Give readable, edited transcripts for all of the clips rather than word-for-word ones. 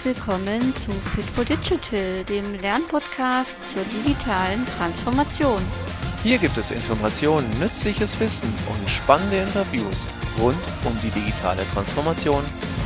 willkommen zu Fit for Digital, dem Lernpodcast zur digitalen Transformation. Hier gibt es Informationen, nützliches Wissen und spannende Interviews rund um die digitale Transformation.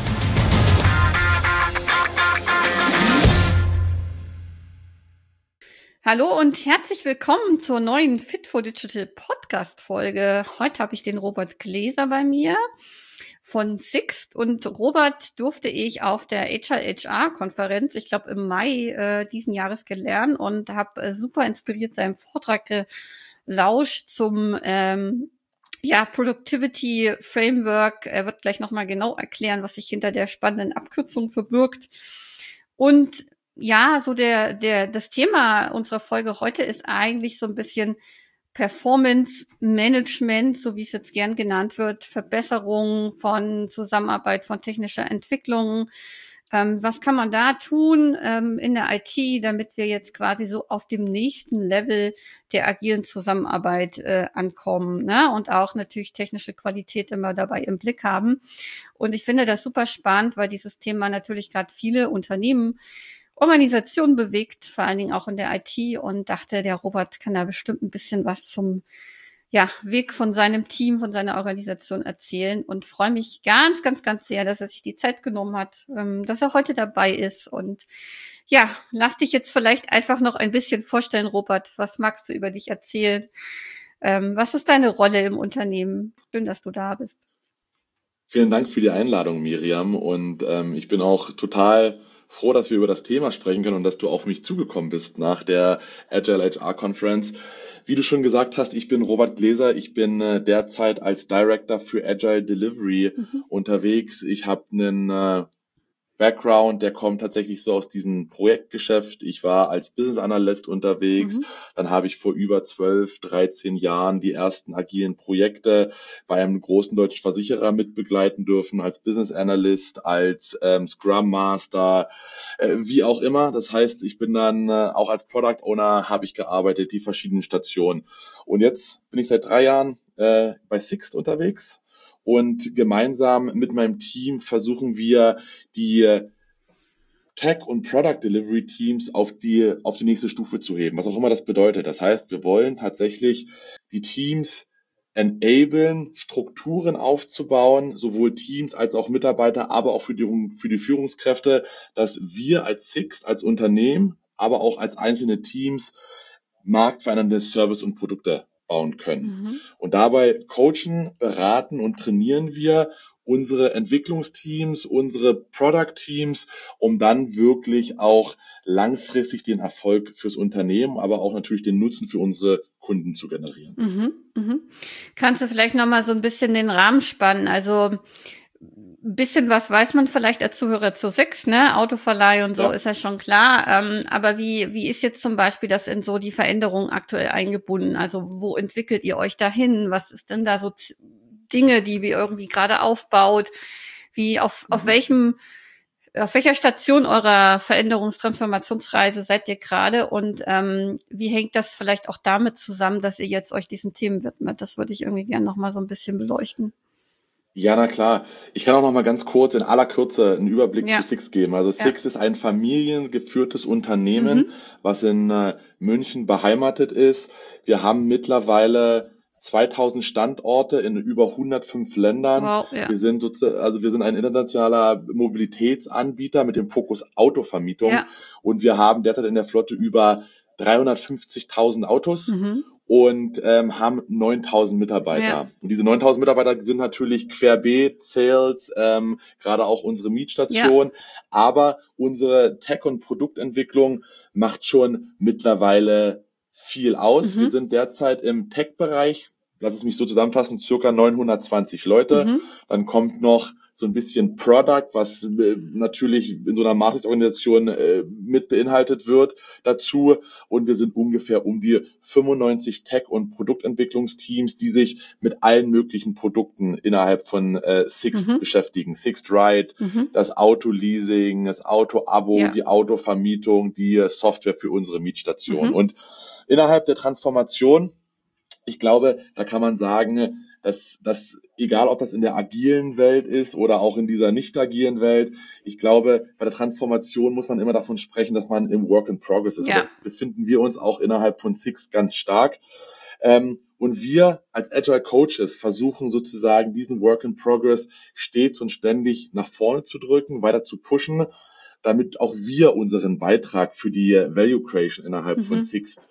Hallo und herzlich willkommen zur neuen Fit for Digital Podcast-Folge. Heute habe ich den Robert Gläser bei mir von Sixt, und Robert durfte ich auf der Agile HR-Konferenz, ich glaube im Mai diesen Jahres kennenlernen und habe super inspiriert seinen Vortrag gelauscht zum Productivity Framework. Er wird gleich nochmal genau erklären, was sich hinter der spannenden Abkürzung verbirgt. Und ja, so das Thema unserer Folge heute ist eigentlich so ein bisschen Performance Management, so wie es jetzt gern genannt wird, Verbesserung von Zusammenarbeit, von technischer Entwicklung. Was kann man da tun in der IT, damit wir jetzt quasi so auf dem nächsten Level der agilen Zusammenarbeit ankommen, ne? Und auch natürlich technische Qualität immer dabei im Blick haben. Und ich finde das super spannend, weil dieses Thema natürlich gerade viele Organisationen bewegt, vor allen Dingen auch in der IT, und dachte, der Robert kann da bestimmt ein bisschen was zum Weg von seinem Team, von seiner Organisation erzählen, und freue mich ganz, ganz, ganz sehr, dass er sich die Zeit genommen hat, dass er heute dabei ist. Und ja, lass dich jetzt vielleicht einfach noch ein bisschen vorstellen, Robert. Was magst du über dich erzählen? Was ist deine Rolle im Unternehmen? Schön, dass du da bist. Vielen Dank für die Einladung, Miriam. Und ich bin auch total froh, dass wir über das Thema sprechen können und dass du auf mich zugekommen bist nach der Agile HR Conference. Wie du schon gesagt hast, ich bin Robert Gläser. Ich bin derzeit als Director für Agile Delivery unterwegs. Ich habe einen Background, der kommt tatsächlich so aus diesem Projektgeschäft. Ich war als Business Analyst unterwegs. Dann habe ich vor über 12, 13 Jahren die ersten agilen Projekte bei einem großen deutschen Versicherer mitbegleiten dürfen, als Business Analyst, als Scrum Master, wie auch immer. Das heißt, ich bin dann auch als Product Owner habe ich gearbeitet, die verschiedenen Stationen. Und jetzt bin ich seit 3 Jahren bei Sixt unterwegs. Und gemeinsam mit meinem Team versuchen wir, die Tech- und Product-Delivery-Teams auf die nächste Stufe zu heben, was auch immer das bedeutet. Das heißt, wir wollen tatsächlich die Teams enablen, Strukturen aufzubauen, sowohl Teams als auch Mitarbeiter, aber auch für die Führungskräfte, dass wir als Sixt, als Unternehmen, aber auch als einzelne Teams marktverändernde Service und Produkte bauen können. Und dabei coachen, beraten und trainieren wir unsere Entwicklungsteams, unsere Product-Teams, um dann wirklich auch langfristig den Erfolg fürs Unternehmen, aber auch natürlich den Nutzen für unsere Kunden zu generieren. Kannst du vielleicht nochmal so ein bisschen den Rahmen spannen? Also ein bisschen was weiß man vielleicht als Zuhörer zu Sixt, ne? Autoverleih und so ist ja schon klar. Aber wie ist jetzt zum Beispiel das in so die Veränderung aktuell eingebunden? Also wo entwickelt ihr euch dahin? Was ist denn da so Dinge, die wir irgendwie gerade aufbaut? Wie auf welcher Station eurer Veränderungstransformationsreise seid ihr gerade? Und wie hängt das vielleicht auch damit zusammen, dass ihr jetzt euch diesen Themen widmet? Das würde ich irgendwie gerne nochmal so ein bisschen beleuchten. Ja, na klar. Ich kann auch noch mal ganz kurz in aller Kürze einen Überblick zu Sixt geben. Also Sixt ist ein familiengeführtes Unternehmen, was in München beheimatet ist. Wir haben mittlerweile 2000 Standorte in über 105 Ländern. Wow, ja. Wir sind ein internationaler Mobilitätsanbieter mit dem Fokus Autovermietung. Und wir haben derzeit in der Flotte über 350.000 Autos. Und haben 9.000 Mitarbeiter. Und diese 9.000 Mitarbeiter sind natürlich querbeet, Sales, gerade auch unsere Mietstation. Aber unsere Tech- und Produktentwicklung macht schon mittlerweile viel aus. Wir sind derzeit im Tech-Bereich, lass es mich so zusammenfassen, circa 920 Leute. Dann kommt noch so ein bisschen Product, was natürlich in so einer Matrix-Organisation mit beinhaltet wird, dazu. Und wir sind ungefähr um die 95 Tech- und Produktentwicklungsteams, die sich mit allen möglichen Produkten innerhalb von Sixt beschäftigen. Sixt Ride, das Autoleasing, das Auto-Abo, die Autovermietung, die Software für unsere Mietstation. Und innerhalb der Transformation, ich glaube, da kann man sagen, dass egal ob das in der agilen Welt ist oder auch in dieser nicht agilen Welt, ich glaube, bei der Transformation muss man immer davon sprechen, dass man im Work in Progress ist. Und Ja. das befinden wir uns auch innerhalb von Sixt ganz stark. Und wir als Agile Coaches versuchen sozusagen diesen Work in Progress stets und ständig nach vorne zu drücken, weiter zu pushen, damit auch wir unseren Beitrag für die Value Creation innerhalb von Sixt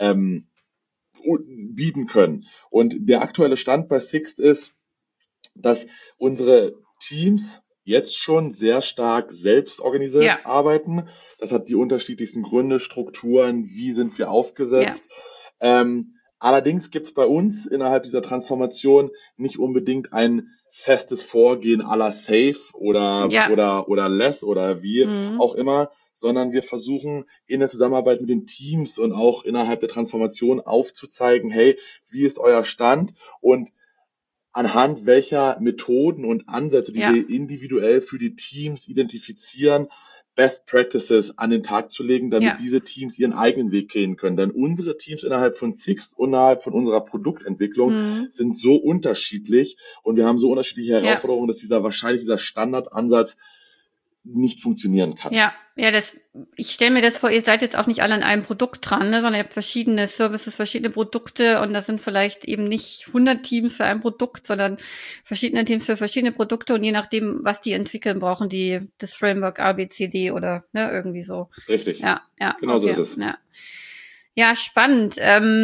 bieten können. Und der aktuelle Stand bei Sixt ist, dass unsere Teams jetzt schon sehr stark selbst organisiert arbeiten. Das hat die unterschiedlichsten Gründe, Strukturen, wie sind wir aufgesetzt. Allerdings gibt es bei uns innerhalb dieser Transformation nicht unbedingt ein festes Vorgehen à la Safe oder Less oder wie auch immer, sondern wir versuchen in der Zusammenarbeit mit den Teams und auch innerhalb der Transformation aufzuzeigen, hey, wie ist euer Stand und anhand welcher Methoden und Ansätze, die wir individuell für die Teams identifizieren, Best Practices an den Tag zu legen, damit diese Teams ihren eigenen Weg gehen können. Denn unsere Teams innerhalb von Sixt und innerhalb von unserer Produktentwicklung sind so unterschiedlich und wir haben so unterschiedliche Herausforderungen, dass dieser Standardansatz nicht funktionieren kann. Ich stelle mir das vor, ihr seid jetzt auch nicht alle an einem Produkt dran, ne, sondern ihr habt verschiedene Services, verschiedene Produkte und das sind vielleicht eben nicht 100 Teams für ein Produkt, sondern verschiedene Teams für verschiedene Produkte und je nachdem, was die entwickeln, brauchen die das Framework A, B, C, D oder ne, irgendwie so. Richtig. Genau so ist es. Ja, spannend.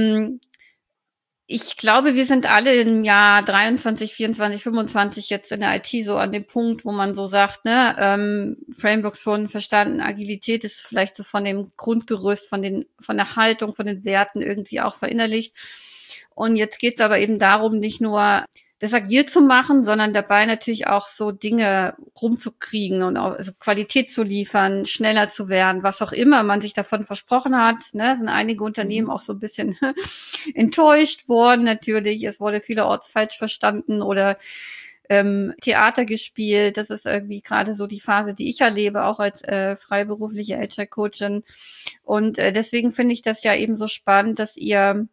Ich glaube, wir sind alle im Jahr 23, 24, 25 jetzt in der IT so an dem Punkt, wo man so sagt, ne, Frameworks wurden verstanden, Agilität ist vielleicht so von dem Grundgerüst, von der Haltung, von den Werten irgendwie auch verinnerlicht. Und jetzt geht es aber eben darum, nicht nur das agil zu machen, sondern dabei natürlich auch so Dinge rumzukriegen und auch also Qualität zu liefern, schneller zu werden, was auch immer man sich davon versprochen hat. Ne, sind einige Unternehmen auch so ein bisschen enttäuscht worden natürlich. Es wurde vielerorts falsch verstanden oder Theater gespielt. Das ist irgendwie gerade so die Phase, die ich erlebe, auch als freiberufliche Agile-Coachin. Und deswegen finde ich das ja eben so spannend, dass ihr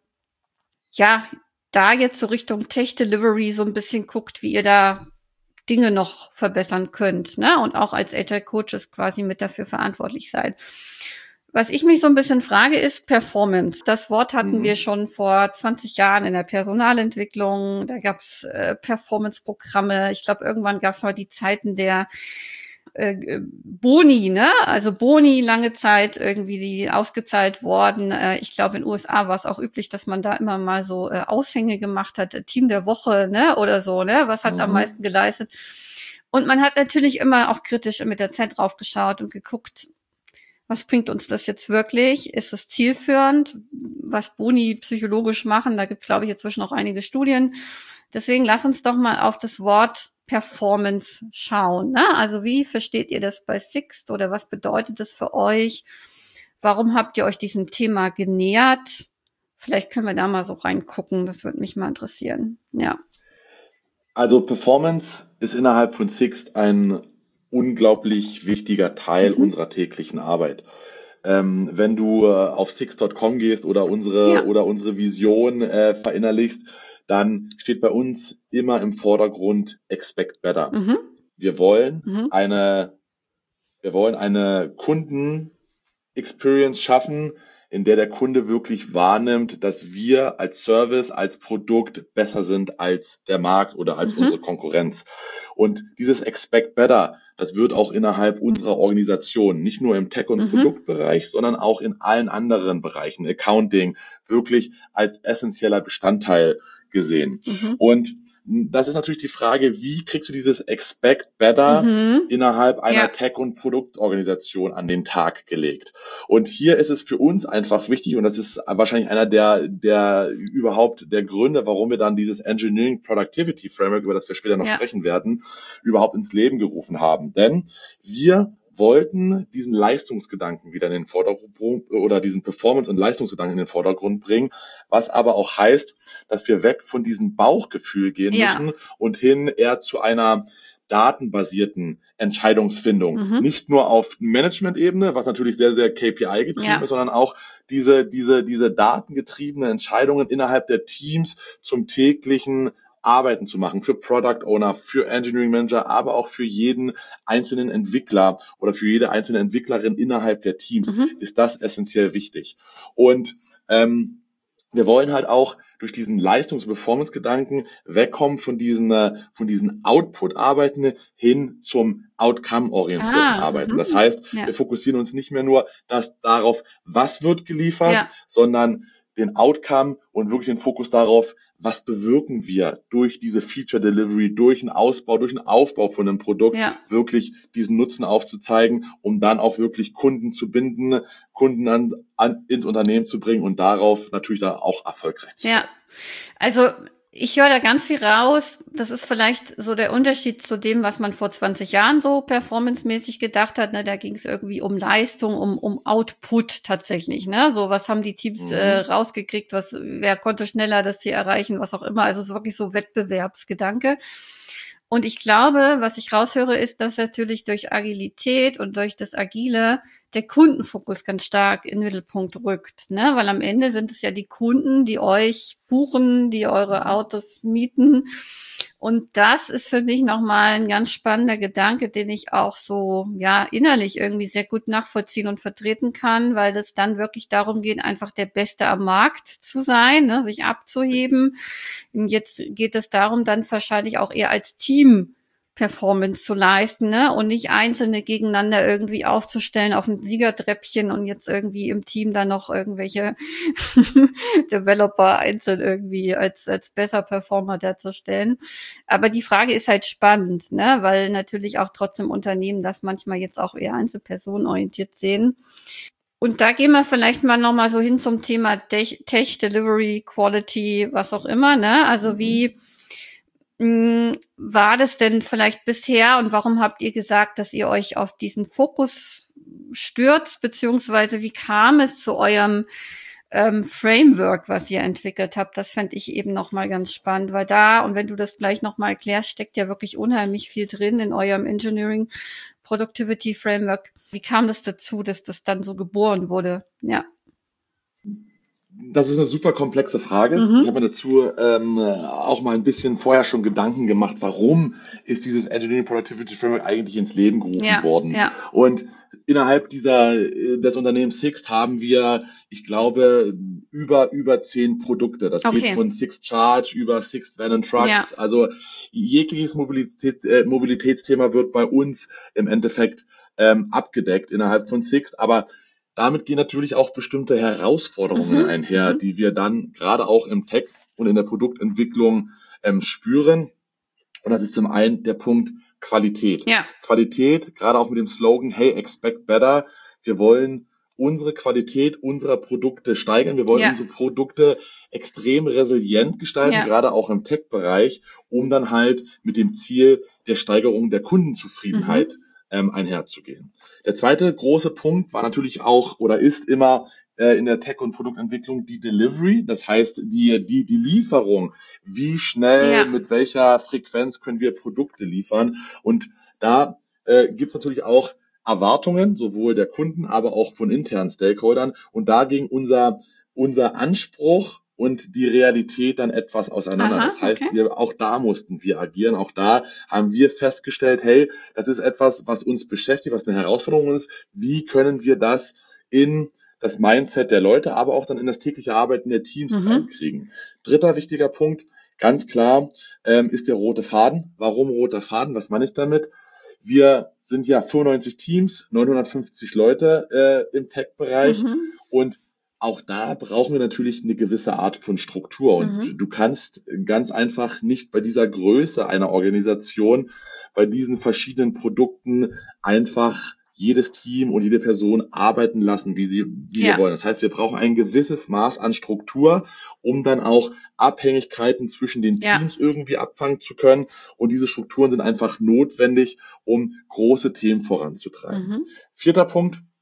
da jetzt so Richtung Tech Delivery so ein bisschen guckt, wie ihr da Dinge noch verbessern könnt, ne? Und auch als Agile Coaches quasi mit dafür verantwortlich seid. Was ich mich so ein bisschen frage, ist Performance. Das Wort hatten wir schon vor 20 Jahren in der Personalentwicklung. Da gab's Performance-Programme. Ich glaube, irgendwann gab's mal die Zeiten der Boni, ne? Also Boni lange Zeit irgendwie die ausgezahlt worden. Ich glaube, in den USA war es auch üblich, dass man da immer mal so Aushänge gemacht hat, Team der Woche, ne? Oder so, ne? Was hat am meisten geleistet? Und man hat natürlich immer auch kritisch mit der Zeit drauf geschaut und geguckt, was bringt uns das jetzt wirklich? Ist es zielführend? Was Boni psychologisch machen? Da gibt es, glaube ich, inzwischen auch einige Studien. Deswegen lass uns doch mal auf das Wort Performance schauen. Ne? Also wie versteht ihr das bei Sixt oder was bedeutet das für euch? Warum habt ihr euch diesem Thema genähert? Vielleicht können wir da mal so reingucken. Das würde mich mal interessieren. Ja. Also Performance ist innerhalb von Sixt ein unglaublich wichtiger Teil unserer täglichen Arbeit. Wenn du auf sixt.com gehst oder unsere Vision verinnerlichst, dann steht bei uns immer im Vordergrund Expect Better. Wir wollen eine Kunden-Experience schaffen, in der der Kunde wirklich wahrnimmt, dass wir als Service, als Produkt besser sind als der Markt oder als unsere Konkurrenz. Und dieses Expect Better, das wird auch innerhalb unserer Organisation, nicht nur im Tech- und Produktbereich, sondern auch in allen anderen Bereichen, Accounting, wirklich als essentieller Bestandteil gesehen. Und das ist natürlich die Frage, wie kriegst du dieses Expect Better innerhalb einer Tech- und Produktorganisation an den Tag gelegt? Und hier ist es für uns einfach wichtig, und das ist wahrscheinlich einer der Gründe, warum wir dann dieses Engineering Productivity Framework, über das wir später noch sprechen werden, überhaupt ins Leben gerufen haben. Denn wir wollten diesen Leistungsgedanken wieder in den Vordergrund oder diesen Performance- und Leistungsgedanken in den Vordergrund bringen, was aber auch heißt, dass wir weg von diesem Bauchgefühl gehen müssen und hin eher zu einer datenbasierten Entscheidungsfindung. Nicht nur auf Management-Ebene, was natürlich sehr, sehr KPI-getrieben ist, sondern auch diese datengetriebene Entscheidungen innerhalb der Teams zum täglichen Arbeiten zu machen, für Product Owner, für Engineering Manager, aber auch für jeden einzelnen Entwickler oder für jede einzelne Entwicklerin innerhalb der Teams, ist das essentiell wichtig. Und wir wollen halt auch durch diesen Leistungs- und Performance-Gedanken wegkommen von diesen Output-Arbeiten hin zum Outcome-orientierten Arbeiten. Das heißt, wir fokussieren uns nicht mehr nur darauf, was wird geliefert, sondern den Outcome und wirklich den Fokus darauf, was bewirken wir durch diese Feature Delivery, durch einen Ausbau, durch einen Aufbau von einem Produkt, wirklich diesen Nutzen aufzuzeigen, um dann auch wirklich Kunden zu binden, Kunden ins Unternehmen zu bringen und darauf natürlich dann auch erfolgreich zu sein. Ja, also ich höre da ganz viel raus. Das ist vielleicht so der Unterschied zu dem, was man vor 20 Jahren so performancemäßig gedacht hat. Ne? Da ging es irgendwie um Leistung, um Output tatsächlich. Ne? So, was haben die Teams rausgekriegt? Wer konnte schneller das Ziel erreichen? Was auch immer. Also es ist wirklich so Wettbewerbsgedanke. Und ich glaube, was ich raushöre, ist, dass natürlich durch Agilität und durch das Agile der Kundenfokus ganz stark in den Mittelpunkt rückt, ne? Weil am Ende sind es ja die Kunden, die euch buchen, die eure Autos mieten. Und das ist für mich nochmal ein ganz spannender Gedanke, den ich auch so, ja, innerlich irgendwie sehr gut nachvollziehen und vertreten kann, weil es dann wirklich darum geht, einfach der Beste am Markt zu sein, ne? Sich abzuheben. Und jetzt geht es darum, dann wahrscheinlich auch eher als Team Performance zu leisten, ne? Und nicht Einzelne gegeneinander irgendwie aufzustellen auf ein Siegertreppchen und jetzt irgendwie im Team dann noch irgendwelche Developer einzeln irgendwie als besser Performer darzustellen. Aber die Frage ist halt spannend, ne? Weil natürlich auch trotzdem Unternehmen das manchmal jetzt auch eher einzelpersonenorientiert sehen. Und da gehen wir vielleicht mal nochmal so hin zum Thema Tech, Delivery, Quality, was auch immer, ne? Also wie war das denn vielleicht bisher und warum habt ihr gesagt, dass ihr euch auf diesen Fokus stürzt, beziehungsweise wie kam es zu eurem Framework, was ihr entwickelt habt? Das fände ich eben nochmal ganz spannend, weil da, und wenn du das gleich nochmal erklärst, steckt ja wirklich unheimlich viel drin in eurem Engineering Productivity Framework. Wie kam das dazu, dass das dann so geboren wurde? Ja. Das ist eine super komplexe Frage. Ich habe mir dazu auch mal ein bisschen vorher schon Gedanken gemacht, warum ist dieses Engineering Productivity Framework eigentlich ins Leben gerufen worden. Ja. Und innerhalb des Unternehmens Sixt haben wir, ich glaube, über 10 Produkte. Das geht von Sixt Charge über Sixt Van and Trucks. Ja. Also jegliches Mobilitätsthema wird bei uns im Endeffekt abgedeckt innerhalb von Sixt. Aber damit gehen natürlich auch bestimmte Herausforderungen einher, die wir dann gerade auch im Tech und in der Produktentwicklung spüren. Und das ist zum einen der Punkt Qualität. Ja. Qualität, gerade auch mit dem Slogan, hey, expect better. Wir wollen unsere Qualität unserer Produkte steigern. Wir wollen unsere Produkte extrem resilient gestalten, gerade auch im Tech-Bereich, um dann halt mit dem Ziel der Steigerung der Kundenzufriedenheit einherzugehen. Der zweite große Punkt war natürlich auch oder ist immer in der Tech- und Produktentwicklung die Delivery, das heißt die Lieferung. Wie schnell, mit welcher Frequenz können wir Produkte liefern? Und da gibt es natürlich auch Erwartungen, sowohl der Kunden, aber auch von internen Stakeholdern. Und da ging unser Anspruch und die Realität dann etwas auseinander. Das heißt, auch da mussten wir agieren. Auch da haben wir festgestellt, hey, das ist etwas, was uns beschäftigt, was eine Herausforderung ist. Wie können wir das in das Mindset der Leute, aber auch dann in das tägliche Arbeiten der Teams reinkriegen? Dritter wichtiger Punkt, ganz klar, ist der rote Faden. Warum roter Faden? Was meine ich damit? Wir sind ja 95 Teams, 950 Leute im Tech-Bereich und auch da brauchen wir natürlich eine gewisse Art von Struktur und du kannst ganz einfach nicht bei dieser Größe einer Organisation, bei diesen verschiedenen Produkten einfach jedes Team und jede Person arbeiten lassen, wie sie wollen. Das heißt, wir brauchen ein gewisses Maß an Struktur, um dann auch Abhängigkeiten zwischen den Teams irgendwie abfangen zu können. Und diese Strukturen sind einfach notwendig, um große Themen voranzutreiben. Vierter Punkt,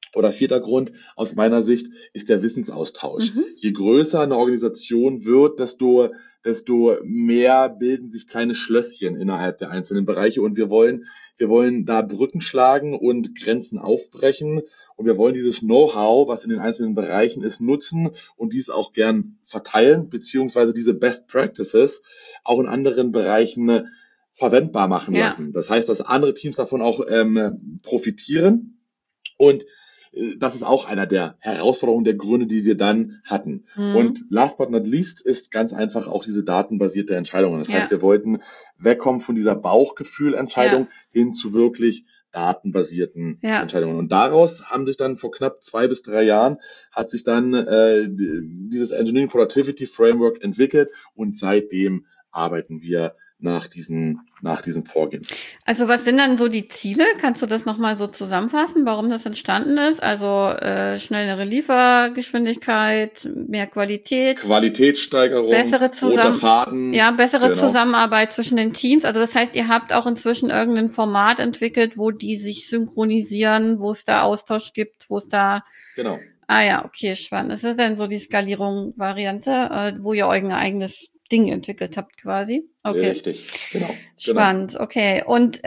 Oder vierter Grund aus meiner Sicht ist der Wissensaustausch. Mhm. Je größer eine Organisation wird, desto mehr bilden sich kleine Schlösschen innerhalb der einzelnen Bereiche. Und wir wollen da Brücken schlagen und Grenzen aufbrechen. Und wir wollen dieses Know-how, was in den einzelnen Bereichen ist, nutzen und dies auch gern verteilen, beziehungsweise diese Best Practices auch in anderen Bereichen verwendbar machen Ja. lassen. Das heißt, dass andere Teams davon auch profitieren. Und das ist auch einer der Herausforderungen, der Gründe, die wir dann hatten. Mhm. Und last but not least ist ganz einfach auch diese datenbasierte Entscheidung. Das Ja. heißt, wir wollten wegkommen von dieser Bauchgefühlentscheidung hin zu wirklich datenbasierten Ja. Entscheidungen. Und daraus haben sich dann vor knapp 2 bis 3 Jahren hat sich dann dieses Engineering Productivity Framework entwickelt und seitdem arbeiten wir nach diesem Vorgehen. Also was sind dann so die Ziele? Kannst du das nochmal so zusammenfassen, warum das entstanden ist? Also schnellere Liefergeschwindigkeit, mehr Qualität, Qualitätssteigerung, bessere roter Faden. ja, bessere Genau. Zusammenarbeit zwischen den Teams. Also das heißt, ihr habt auch inzwischen irgendein Format entwickelt, wo die sich synchronisieren, wo es da Austausch gibt, wo es da... Genau. Ah ja, okay, spannend. Das ist dann so die Skalierung-Variante, wo ihr euer eigenes Ding entwickelt habt quasi. Okay. Richtig, genau. Spannend, okay. Und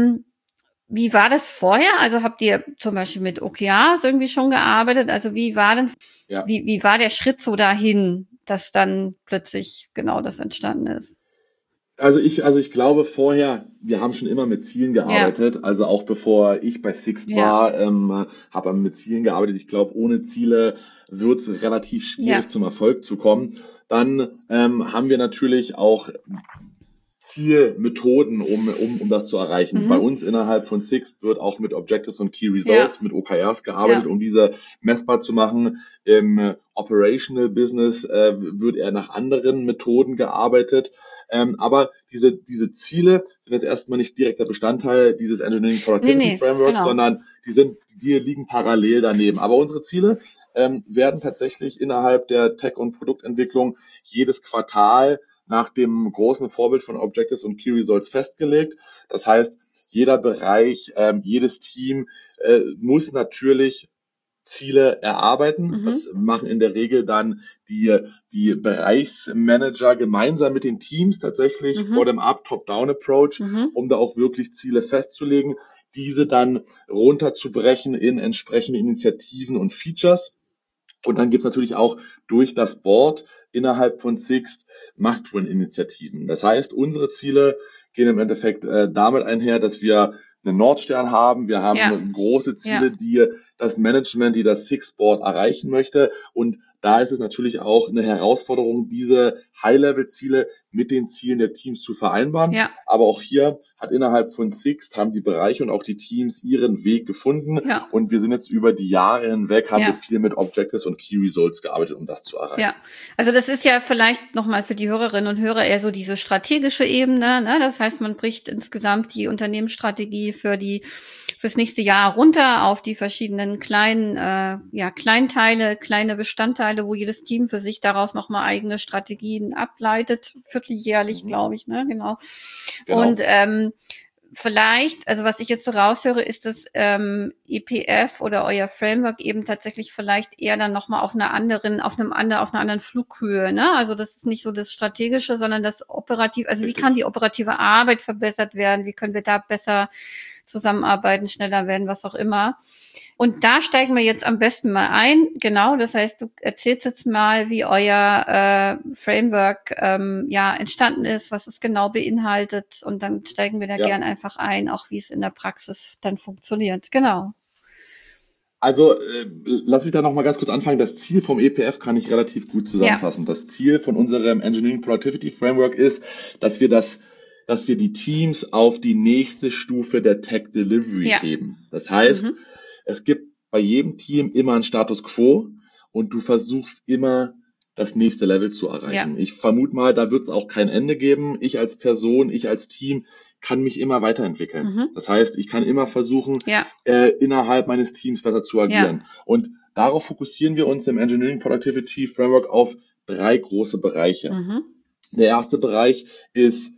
wie war das vorher? Also habt ihr zum Beispiel mit OKRs irgendwie schon gearbeitet? Also wie war denn, Ja. wie war der Schritt so dahin, dass dann plötzlich genau das entstanden ist? Also ich glaube vorher, wir haben schon immer mit Zielen gearbeitet. Also auch bevor ich bei Sixt war, habe mit Zielen gearbeitet. Ich glaube, ohne Ziele wird es relativ schwierig zum Erfolg zu kommen. Dann haben wir natürlich auch Zielmethoden, um das zu erreichen. Bei uns innerhalb von Sixt wird auch mit Objectives und Key Results, mit OKRs gearbeitet, um diese messbar zu machen. Im Operational Business wird eher nach anderen Methoden gearbeitet. Aber diese Ziele sind jetzt erstmal nicht direkter Bestandteil dieses Engineering Productivity Frameworks, sondern die liegen parallel daneben. Aber unsere Ziele werden tatsächlich innerhalb der Tech- und Produktentwicklung jedes Quartal nach dem großen Vorbild von Objectives und Key Results festgelegt. Das heißt, jeder Bereich, jedes Team muss natürlich Ziele erarbeiten. Das machen in der Regel dann die Bereichsmanager gemeinsam mit den Teams tatsächlich Bottom-up, Top-down-Approach, um da auch wirklich Ziele festzulegen, diese dann runterzubrechen in entsprechende Initiativen und Features. Und dann gibt's natürlich auch durch das Board innerhalb von Sixt Must-Win-Initiativen. Das heißt, unsere Ziele gehen im Endeffekt damit einher, dass wir einen Nordstern haben. Wir haben große Ziele, die das Management, die das Sixt Board erreichen möchte. Und da ist es natürlich auch eine Herausforderung, diese High-Level-Ziele mit den Zielen der Teams zu vereinbaren. Ja. Aber auch hier hat innerhalb von Sixt haben die Bereiche und auch die Teams ihren Weg gefunden. Ja. Und wir sind jetzt über die Jahre hinweg, haben wir viel mit Objectives und Key Results gearbeitet, um das zu erreichen. Ja, also das ist ja vielleicht nochmal für die Hörerinnen und Hörer eher so diese strategische Ebene, ne? Das heißt, man bricht insgesamt die Unternehmensstrategie fürs nächste Jahr runter auf die verschiedenen kleinen Kleinteile, kleine Bestandteile, wo jedes Team für sich daraus nochmal eigene Strategien ableitet, vierteljährlich, glaube ich, ne? Genau. Und vielleicht, also was ich jetzt so raushöre, ist das EPF oder euer Framework eben tatsächlich vielleicht eher dann nochmal auf einer anderen Flughöhe, ne? Also das ist nicht so das Strategische, sondern das Operative, also wie kann die operative Arbeit verbessert werden? Wie können wir da besser zusammenarbeiten, schneller werden, was auch immer. Und da steigen wir jetzt am besten mal ein. Genau, das heißt, du erzählst jetzt mal, wie euer Framework entstanden ist, was es genau beinhaltet, und dann steigen wir da gern einfach ein, auch wie es in der Praxis dann funktioniert. Genau. Also lass mich da noch mal ganz kurz anfangen. Das Ziel vom EPF kann ich relativ gut zusammenfassen. Das Ziel von unserem Engineering Productivity Framework ist, dass wir die Teams auf die nächste Stufe der Tech Delivery heben. Das heißt, es gibt bei jedem Team immer einen Status Quo und du versuchst immer das nächste Level zu erreichen. Ich vermute mal, da wird es auch kein Ende geben. Ich als Person, ich als Team kann mich immer weiterentwickeln. Das heißt, ich kann immer versuchen, innerhalb meines Teams besser zu agieren. Und darauf fokussieren wir uns im Engineering Productivity Framework auf 3 große Bereiche. Der erste Bereich ist,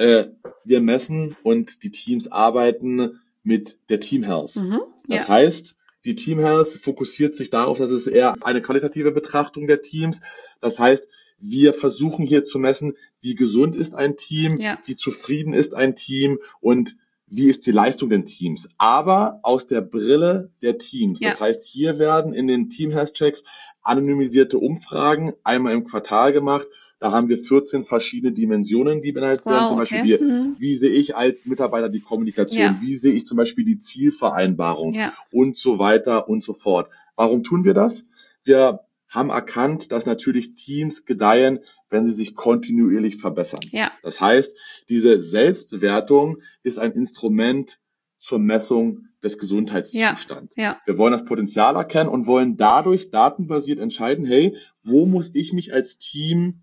wir messen und die Teams arbeiten mit der Team Health. Das heißt, Die Team Health fokussiert sich darauf, dass es eher eine qualitative Betrachtung der Teams. Das heißt, wir versuchen hier zu messen, wie gesund ist ein Team, Ja. wie zufrieden ist ein Team und wie ist die Leistung der Teams. Aber aus der Brille der Teams. Ja. Das heißt, hier werden in den Team Health Checks anonymisierte Umfragen einmal im Quartal gemacht. Da haben wir 14 verschiedene Dimensionen, die beinhaltet werden. Wow, Zum okay. Beispiel, wie sehe ich als Mitarbeiter die Kommunikation? Ja. Wie sehe ich zum Beispiel die Zielvereinbarung? Ja. Und so weiter und so fort. Warum tun wir das? Wir haben erkannt, dass natürlich Teams gedeihen, wenn sie sich kontinuierlich verbessern. Ja. Das heißt, diese Selbstbewertung ist ein Instrument zur Messung des Gesundheitszustands. Ja. Wir wollen das Potenzial erkennen und wollen dadurch datenbasiert entscheiden, hey, wo muss ich mich als Team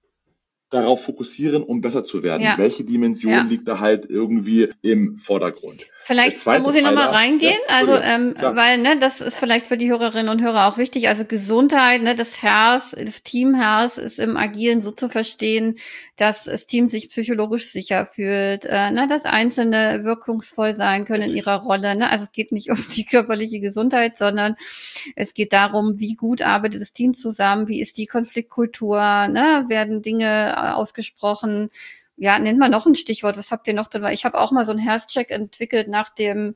darauf fokussieren, um besser zu werden? Ja. Welche Dimension Ja. liegt da halt irgendwie im Vordergrund? Vielleicht, Der zweite da muss ich nochmal Pfeiler- reingehen, Ja, also, Entschuldigung. Klar. weil, ne, das ist vielleicht für die Hörerinnen und Hörer auch wichtig, also Gesundheit, ne, das Team Health ist im Agilen so zu verstehen, dass das Team sich psychologisch sicher fühlt, ne, dass Einzelne wirkungsvoll sein können in ihrer Rolle, ne, also es geht nicht um die körperliche Gesundheit, sondern es geht darum, wie gut arbeitet das Team zusammen, wie ist die Konfliktkultur, ne, werden Dinge ausgesprochen. Ja, nennt mal noch ein Stichwort. Was habt ihr noch drin? Weil ich habe auch mal so einen Health-Check entwickelt nach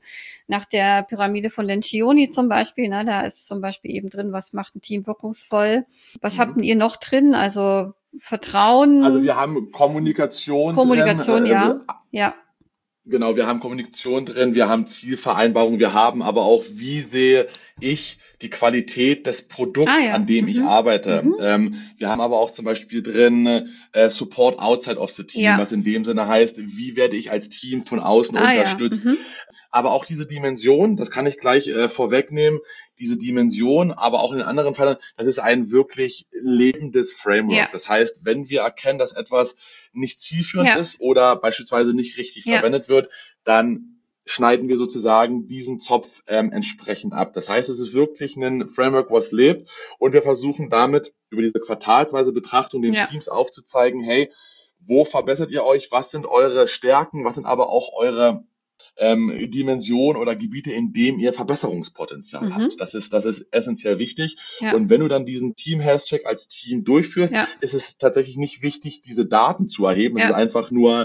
der Pyramide von Lencioni zum Beispiel. Ne? Da ist zum Beispiel eben drin, was macht ein Team wirkungsvoll. Was habt ihr noch drin? Also Vertrauen. Also wir haben Kommunikation drin, ja. Genau, wir haben Kommunikation drin, wir haben Zielvereinbarung, wir haben aber auch, wie sehe ich die Qualität des Produkts, an dem ich arbeite. Wir haben aber auch zum Beispiel drin Support outside of the team, was in dem Sinne heißt, wie werde ich als Team von außen unterstützt. Aber auch diese Dimension, das kann ich gleich vorwegnehmen, diese Dimension, aber auch in den anderen Fällen, das ist ein wirklich lebendes Framework. Ja. Das heißt, wenn wir erkennen, dass etwas nicht zielführend ist oder beispielsweise nicht richtig verwendet wird, dann schneiden wir sozusagen diesen Zopf entsprechend ab. Das heißt, es ist wirklich ein Framework, was lebt, und wir versuchen damit über diese quartalsweise Betrachtung den Teams aufzuzeigen, hey, wo verbessert ihr euch, was sind eure Stärken, was sind aber auch eure Dimension oder Gebiete, in denen ihr Verbesserungspotenzial habt. Das ist essentiell wichtig. Ja. Und wenn du dann diesen Team Health Check als Team durchführst, ist es tatsächlich nicht wichtig, diese Daten zu erheben. Es ist einfach nur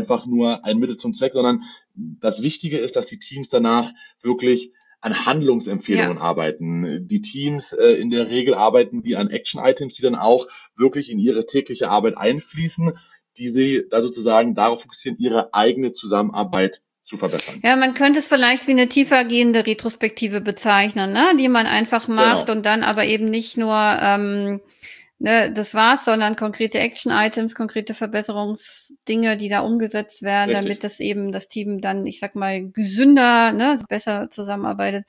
ein Mittel zum Zweck, sondern das Wichtige ist, dass die Teams danach wirklich an Handlungsempfehlungen arbeiten. Die Teams in der Regel arbeiten die an Action-Items, die dann auch wirklich in ihre tägliche Arbeit einfließen, die sie da sozusagen darauf fokussieren, ihre eigene Zusammenarbeit zu verbessern. Ja, man könnte es vielleicht wie eine tiefergehende Retrospektive bezeichnen, ne, die man einfach macht und dann aber eben nicht nur ne, das war's, sondern konkrete Action-Items, konkrete Verbesserungsdinge, die da umgesetzt werden, damit das eben das Team dann, ich sag mal, gesünder, ne, besser zusammenarbeitet.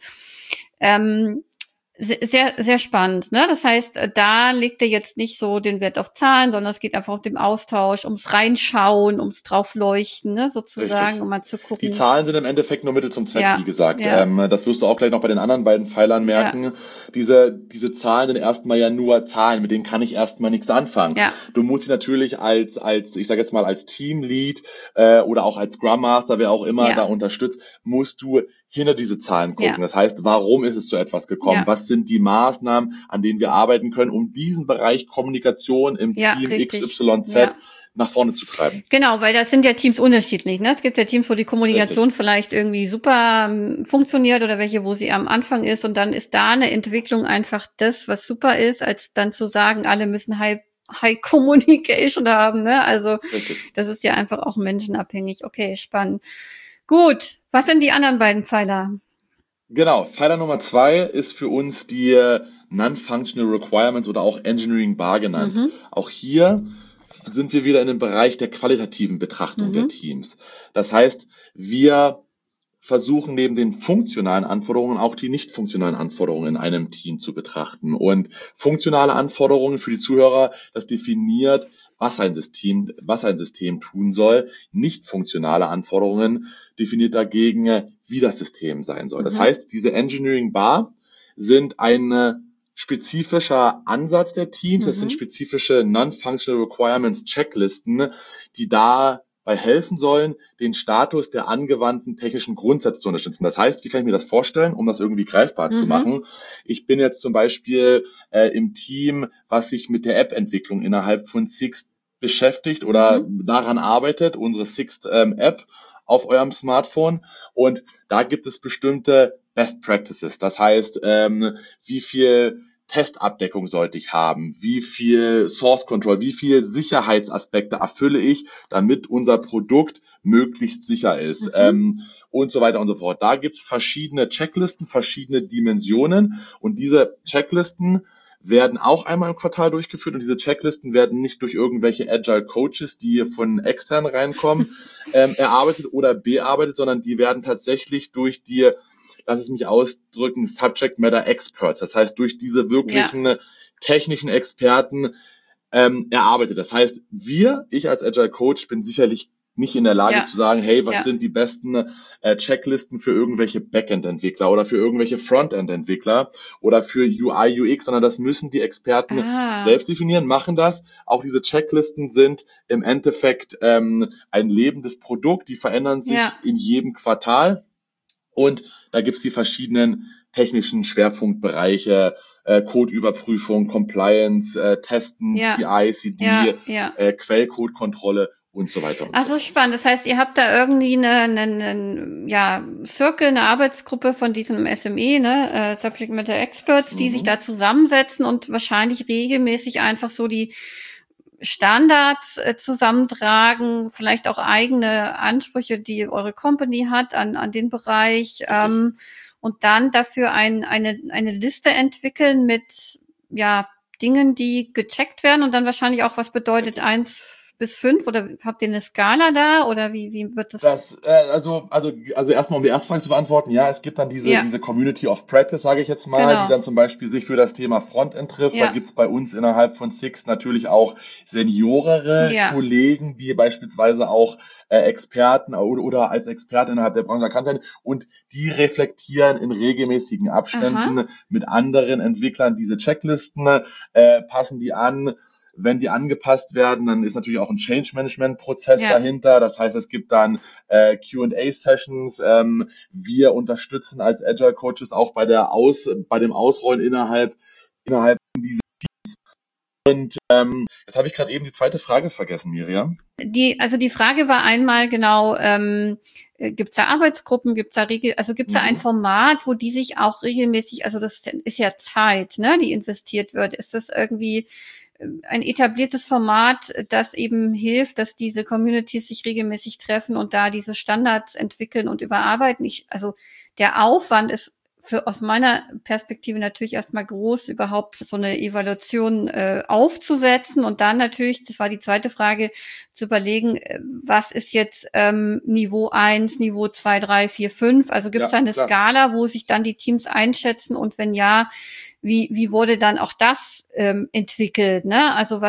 Sehr, sehr spannend, ne? Das heißt, da legt er jetzt nicht so den Wert auf Zahlen, sondern es geht einfach um den Austausch, ums Reinschauen, ums Draufleuchten, ne, sozusagen, um mal zu gucken. Die Zahlen sind im Endeffekt nur Mittel zum Zweck, wie gesagt. Das wirst du auch gleich noch bei den anderen beiden Pfeilern merken. Diese Zahlen sind erstmal ja nur Zahlen, mit denen kann ich erstmal nichts anfangen. Du musst dich natürlich als, ich sage jetzt mal, als Teamlead oder auch als Scrum Master, wer auch immer da unterstützt, musst du hinter diese Zahlen gucken. Das heißt, warum ist es zu etwas gekommen? Was sind die Maßnahmen, an denen wir arbeiten können, um diesen Bereich Kommunikation im Team XYZ nach vorne zu treiben? Genau, weil das sind ja Teams unterschiedlich. Ne? Es gibt ja Teams, wo die Kommunikation vielleicht irgendwie super funktioniert oder welche, wo sie am Anfang ist, und dann ist da eine Entwicklung einfach das, was super ist, als dann zu sagen, alle müssen High Communication haben. Ne? Also das ist ja einfach auch menschenabhängig. Okay, spannend. Gut, was sind die anderen beiden Pfeiler? Genau, Pfeiler Nummer 2 ist für uns die Non-Functional Requirements oder auch Engineering Bar genannt. Auch hier sind wir wieder in dem Bereich der qualitativen Betrachtung der Teams. Das heißt, wir versuchen neben den funktionalen Anforderungen auch die nicht funktionalen Anforderungen in einem Team zu betrachten. Und funktionale Anforderungen für die Zuhörer, das definiert, was ein System tun soll. Nicht funktionale Anforderungen definiert dagegen, wie das System sein soll. Das heißt, diese Engineering Bar sind ein spezifischer Ansatz der Teams. Das sind spezifische Non-Functional Requirements Checklisten, die dabei dabei helfen sollen, den Status der angewandten technischen Grundsätze zu unterstützen. Das heißt, wie kann ich mir das vorstellen, um das irgendwie greifbar zu machen? Ich bin jetzt zum Beispiel im Team, was sich mit der App-Entwicklung innerhalb von Sixt beschäftigt oder daran arbeitet, unsere Sixt-App auf eurem Smartphone. Und da gibt es bestimmte Best Practices. Das heißt, wie viel Testabdeckung sollte ich haben? Wie viel Source Control? Wie viel Sicherheitsaspekte erfülle ich, damit unser Produkt möglichst sicher ist? Und so weiter und so fort. Da gibt's verschiedene Checklisten, verschiedene Dimensionen. Und diese Checklisten werden auch einmal im Quartal durchgeführt und diese Checklisten werden nicht durch irgendwelche Agile Coaches, die von extern reinkommen, erarbeitet oder bearbeitet, sondern die werden tatsächlich durch die, lass es mich ausdrücken, Subject Matter Experts, das heißt durch diese wirklichen technischen Experten erarbeitet. Das heißt, ich als Agile Coach bin sicherlich nicht in der Lage zu sagen, hey, was sind die besten Checklisten für irgendwelche Backend-Entwickler oder für irgendwelche Frontend-Entwickler oder für UI, UX, sondern das müssen die Experten selbst definieren, machen das. Auch diese Checklisten sind im Endeffekt ein lebendes Produkt, die verändern sich in jedem Quartal und da gibt's die verschiedenen technischen Schwerpunktbereiche, Codeüberprüfung, Compliance, Testen, CI, CD, Quellcodekontrolle und so weiter. Also spannend. Das heißt, ihr habt da irgendwie eine Circle, eine Arbeitsgruppe von diesem SME, Subject Matter Experts, die sich da zusammensetzen und wahrscheinlich regelmäßig einfach so die Standards zusammentragen, vielleicht auch eigene Ansprüche, die eure Company hat an den Bereich, und dann dafür eine Liste entwickeln mit Dingen, die gecheckt werden und dann wahrscheinlich auch, was bedeutet 1 bis 5 oder habt ihr eine Skala da oder wie wird das? Also erstmal, um die erste Frage zu beantworten, es gibt dann diese Community of Practice, sage ich jetzt mal, die dann zum Beispiel sich für das Thema Frontend trifft. Da gibt's bei uns innerhalb von Sixt natürlich auch seniorere Kollegen, die beispielsweise auch Experten oder als Experten innerhalb der Branche erkannt werden und die reflektieren in regelmäßigen Abständen mit anderen Entwicklern diese Checklisten, passen die an. Wenn die angepasst werden, dann ist natürlich auch ein Change-Management-Prozess dahinter. Das heißt, es gibt dann Q&A-Sessions. Wir unterstützen als Agile-Coaches auch bei dem Ausrollen innerhalb dieser Teams. Und jetzt habe ich gerade eben die zweite Frage vergessen, Miriam. Die Frage war einmal genau, gibt es da Arbeitsgruppen, gibt es da ein Format, wo die sich auch regelmäßig, also das ist ja Zeit, die investiert wird. Ist das irgendwie ein etabliertes Format, das eben hilft, dass diese Communities sich regelmäßig treffen und da diese Standards entwickeln und überarbeiten? Also der Aufwand ist aus meiner Perspektive natürlich erstmal groß, überhaupt so eine Evaluation aufzusetzen und dann natürlich, das war die zweite Frage, zu überlegen, was ist jetzt Niveau 1, Niveau 2, 3, 4, 5? Also gibt es eine Skala, wo sich dann die Teams einschätzen und wenn ja, wie wurde dann auch das entwickelt? Also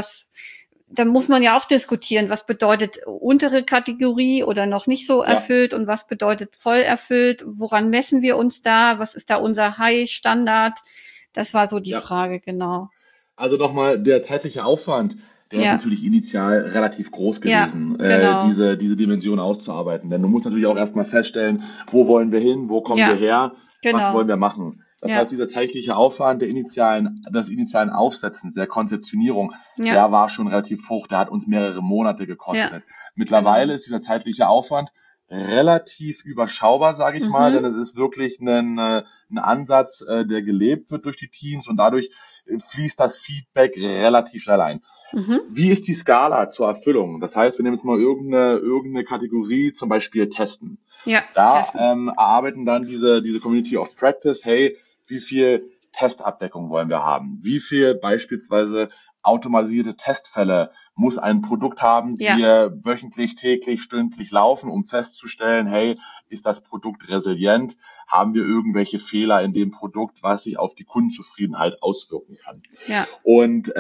da muss man ja auch diskutieren, was bedeutet untere Kategorie oder noch nicht so erfüllt und was bedeutet voll erfüllt, woran messen wir uns da, was ist da unser High-Standard? Das war so die Frage, genau. Also nochmal, der zeitliche Aufwand, der ist natürlich initial relativ groß gewesen, diese Dimension auszuarbeiten. Denn du musst natürlich auch erstmal feststellen, wo wollen wir hin, wo kommen wir her, was wollen wir machen. Das heißt, dieser zeitliche Aufwand des initialen Aufsetzens, der Konzeptionierung, der war schon relativ hoch, der hat uns mehrere Monate gekostet. Mittlerweile ist dieser zeitliche Aufwand relativ überschaubar, sage ich mal, denn es ist wirklich ein Ansatz, der gelebt wird durch die Teams und dadurch fließt das Feedback relativ schnell ein. Wie ist die Skala zur Erfüllung? Das heißt, wir nehmen jetzt mal irgendeine Kategorie, zum Beispiel Testen. Erarbeiten dann diese Community of Practice, hey, wie viel Testabdeckung wollen wir haben? Wie viel beispielsweise automatisierte Testfälle muss ein Produkt haben, die wöchentlich, täglich, stündlich laufen, um festzustellen, hey, ist das Produkt resilient? Haben wir irgendwelche Fehler in dem Produkt, was sich auf die Kundenzufriedenheit auswirken kann? Und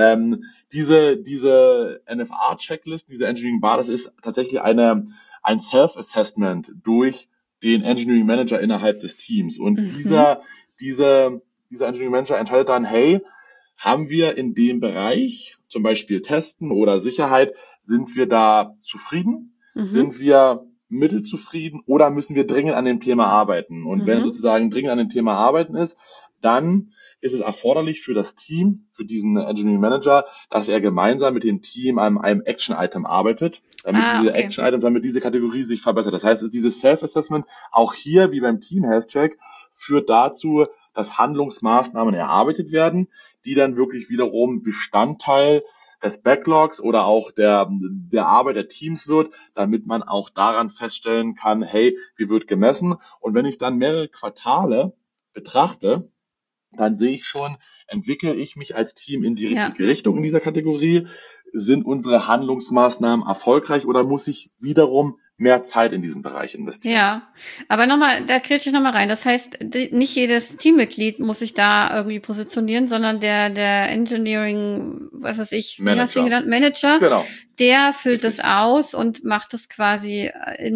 diese NFR-Checklisten, diese Engineering Bar, das ist tatsächlich ein Self-Assessment durch den Engineering Manager innerhalb des Teams. Und dieser Engineering Manager entscheidet dann, hey, haben wir in dem Bereich, zum Beispiel Testen oder Sicherheit, sind wir da zufrieden? sind wir mittelzufrieden oder müssen wir dringend an dem Thema arbeiten? Und wenn sozusagen dringend an dem Thema arbeiten ist, dann ist es erforderlich für das Team, für diesen Engineering Manager, dass er gemeinsam mit dem Team an einem Action-Item arbeitet, damit diese Action-Items, damit diese Kategorie sich verbessert. Das heißt, ist dieses Self-Assessment auch hier wie beim Team-Health-Check führt dazu, dass Handlungsmaßnahmen erarbeitet werden, die dann wirklich wiederum Bestandteil des Backlogs oder auch der Arbeit der Teams wird, damit man auch daran feststellen kann, hey, wie wird gemessen? Und wenn ich dann mehrere Quartale betrachte, dann sehe ich schon, entwickle ich mich als Team in die richtige Richtung in dieser Kategorie? Sind unsere Handlungsmaßnahmen erfolgreich oder muss ich wiederum mehr Zeit in diesem Bereich investieren? Ja, aber nochmal, da kriege ich nochmal rein. Das heißt, nicht jedes Teammitglied muss sich da irgendwie positionieren, sondern der Engineering, was weiß ich, wie hast du ihn genannt? Manager, Genau. Der füllt es aus und macht es quasi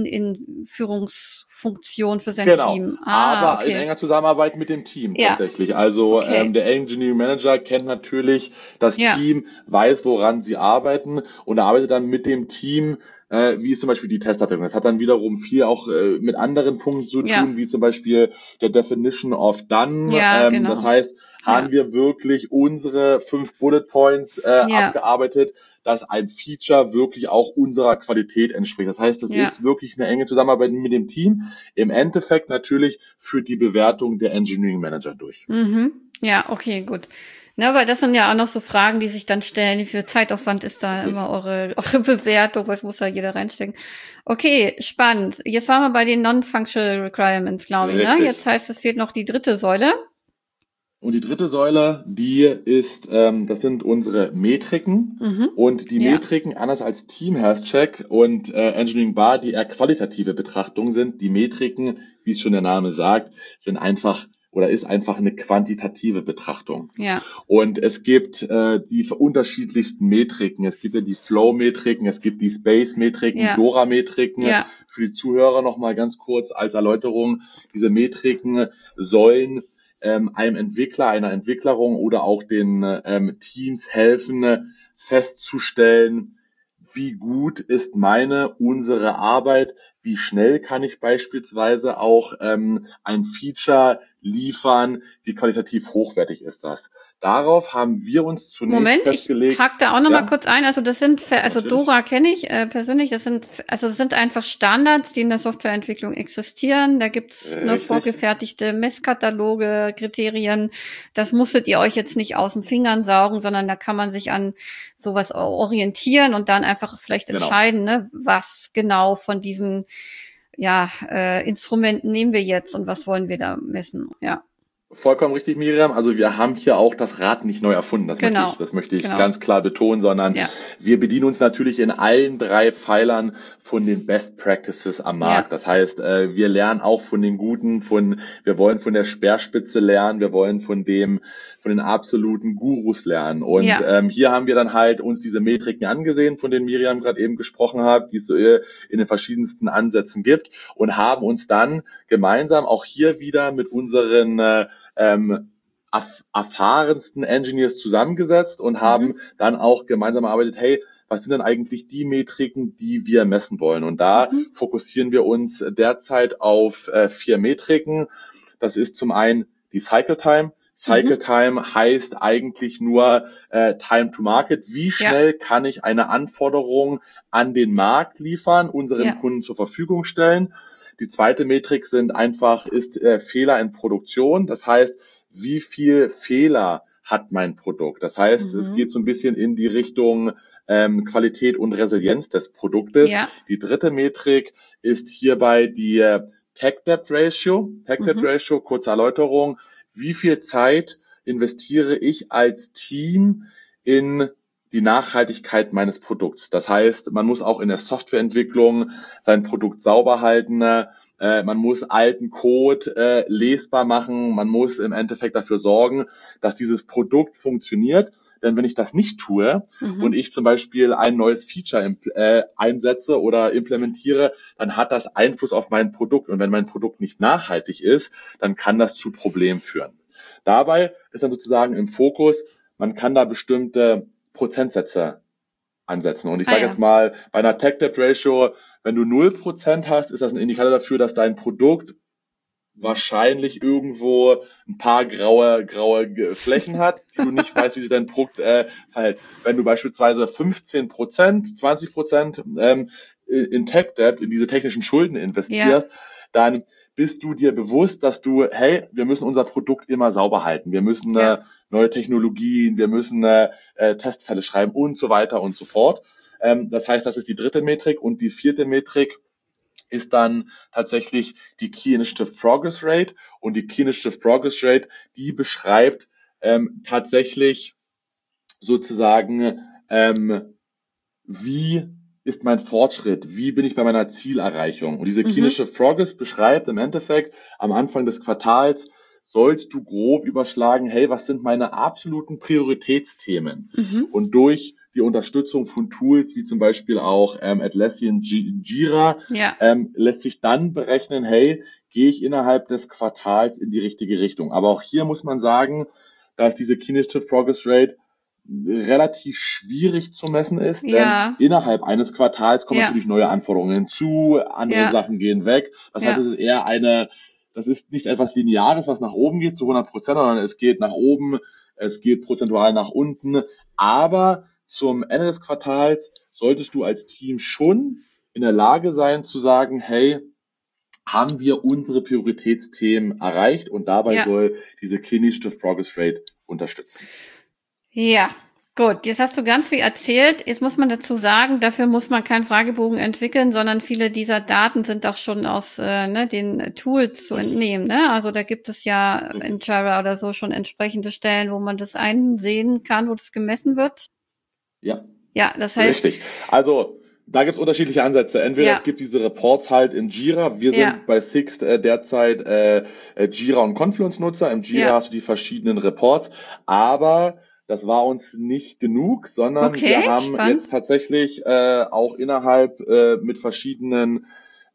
in Führungsfunktion für sein Team. Aber in enger Zusammenarbeit mit dem Team tatsächlich. Also der Engineering Manager kennt natürlich das Team, weiß, woran sie arbeiten und arbeitet dann mit dem Team, wie ist zum Beispiel die Testabteilung. Das hat dann wiederum viel auch mit anderen Punkten zu tun, wie zum Beispiel der Definition of Done. Das heißt, haben wir wirklich unsere 5 Bullet Points abgearbeitet, dass ein Feature wirklich auch unserer Qualität entspricht. Das heißt, das ist wirklich eine enge Zusammenarbeit mit dem Team. Im Endeffekt natürlich führt die Bewertung der Engineering Manager durch. Ja, okay, gut. Na, aber das sind ja auch noch so Fragen, die sich dann stellen. Wie viel Zeitaufwand ist da immer eure Bewertung? Was muss da jeder reinstecken? Okay, spannend. Jetzt waren wir bei den Non-Functional Requirements, glaube ich. Ne? Jetzt heißt es, fehlt noch die dritte Säule. Und die dritte Säule, die ist, das sind unsere Metriken. Und die Metriken, anders als Team Health Check und Engineering Bar, die eher qualitative Betrachtungen sind, die Metriken, wie es schon der Name sagt, sind einfach oder ist einfach eine quantitative Betrachtung. Und es gibt die unterschiedlichsten Metriken. Es gibt ja die Flow-Metriken, es gibt die Space-Metriken, Dora-Metriken. Für die Zuhörer nochmal ganz kurz als Erläuterung. Diese Metriken sollen einem Entwickler, einer Entwicklerung oder auch den Teams helfen, festzustellen, wie gut ist unsere Arbeit, wie schnell kann ich beispielsweise auch ein Feature liefern, wie qualitativ hochwertig ist das. Darauf haben wir uns zunächst festgelegt. Ich hake da auch noch mal kurz ein. Also das sind, Dora kenne ich persönlich. Das sind einfach Standards, die in der Softwareentwicklung existieren. Da gibt's vorgefertigte Messkataloge, Kriterien. Das musstet ihr euch jetzt nicht aus den Fingern saugen, sondern da kann man sich an sowas orientieren und dann einfach vielleicht entscheiden, ne, was genau von diesen Instrumenten nehmen wir jetzt und was wollen wir da messen. Vollkommen richtig, Miriam. Also wir haben hier auch das Rad nicht neu erfunden. Das möchte ich ganz klar betonen, sondern wir bedienen uns natürlich in allen 3 Pfeilern von den Best Practices am Markt. Das heißt, wir lernen auch von den Guten, wir wollen von der Speerspitze lernen, wir wollen von den absoluten Gurus lernen. Und hier haben wir dann halt uns diese Metriken angesehen, von denen Miriam gerade eben gesprochen hat, die es in den verschiedensten Ansätzen gibt und haben uns dann gemeinsam auch hier wieder mit unseren erfahrensten Engineers zusammengesetzt und haben dann auch gemeinsam erarbeitet, hey, was sind denn eigentlich die Metriken, die wir messen wollen? Und da fokussieren wir uns derzeit auf 4 Metriken. Das ist zum einen die Cycle Time. Cycle Time heißt eigentlich nur Time to Market. Wie schnell kann ich eine Anforderung an den Markt liefern, unseren Kunden zur Verfügung stellen? Die zweite Metrik ist Fehler in Produktion. Das heißt, wie viel Fehler hat mein Produkt? Das heißt, es geht so ein bisschen in die Richtung Qualität und Resilienz des Produktes. Die dritte Metrik ist hierbei die Tech Debt Ratio. Tech Debt Ratio, kurze Erläuterung. Wie viel Zeit investiere ich als Team in die Nachhaltigkeit meines Produkts? Das heißt, man muss auch in der Softwareentwicklung sein Produkt sauber halten, man muss alten Code lesbar machen, man muss im Endeffekt dafür sorgen, dass dieses Produkt funktioniert. Denn wenn ich das nicht tue und ich zum Beispiel ein neues Feature einsetze oder implementiere, dann hat das Einfluss auf mein Produkt. Und wenn mein Produkt nicht nachhaltig ist, dann kann das zu Problemen führen. Dabei ist dann sozusagen im Fokus, man kann da bestimmte Prozentsätze ansetzen. Und ich Ah sage ja. jetzt mal, bei einer Tech-Debt-Ratio, wenn du 0% hast, ist das ein Indikator dafür, dass dein Produkt wahrscheinlich irgendwo ein paar graue Flächen hat, die du nicht weißt, wie sich dein Produkt verhält. Wenn du beispielsweise 15%, 20% in Tech-Debt, in diese technischen Schulden investierst, dann bist du dir bewusst, dass du, hey, wir müssen unser Produkt immer sauber halten. Wir müssen neue Technologien, wir müssen Testfälle schreiben und so weiter und so fort. Das heißt, das ist die dritte Metrik. Und die vierte Metrik ist dann tatsächlich die Key Initiative Progress Rate. Und die Key Initiative Progress Rate, die beschreibt tatsächlich sozusagen, wie ist mein Fortschritt, wie bin ich bei meiner Zielerreichung. Und diese Key Initiative Progress beschreibt im Endeffekt am Anfang des Quartals, sollst du grob überschlagen, hey, was sind meine absoluten Prioritätsthemen? Und durch die Unterstützung von Tools wie zum Beispiel auch Atlassian Jira lässt sich dann berechnen, hey, gehe ich innerhalb des Quartals in die richtige Richtung. Aber auch hier muss man sagen, dass diese Key Initiative Progress Rate relativ schwierig zu messen ist, denn innerhalb eines Quartals kommen natürlich neue Anforderungen hinzu, andere Sachen gehen weg. Das heißt, es ist eher das ist nicht etwas Lineares, was nach oben geht zu 100%, sondern es geht nach oben, es geht prozentual nach unten. Aber zum Ende des Quartals solltest du als Team schon in der Lage sein zu sagen, hey, haben wir unsere Prioritätsthemen erreicht? Und dabei soll diese Key Initiative Progress Rate unterstützen. Ja, gut. Jetzt hast du ganz viel erzählt. Jetzt muss man dazu sagen, dafür muss man keinen Fragebogen entwickeln, sondern viele dieser Daten sind auch schon aus den Tools zu entnehmen. Ne? Also da gibt es ja in Jira oder so schon entsprechende Stellen, wo man das einsehen kann, wo das gemessen wird. Ja. Ja, das heißt. Richtig. Also da gibt es unterschiedliche Ansätze. Entweder es gibt diese Reports halt in Jira. Wir sind bei Sixt derzeit Jira und Confluence-Nutzer. Im Jira hast du die verschiedenen Reports. Aber das war uns nicht genug, sondern wir haben jetzt tatsächlich auch innerhalb mit verschiedenen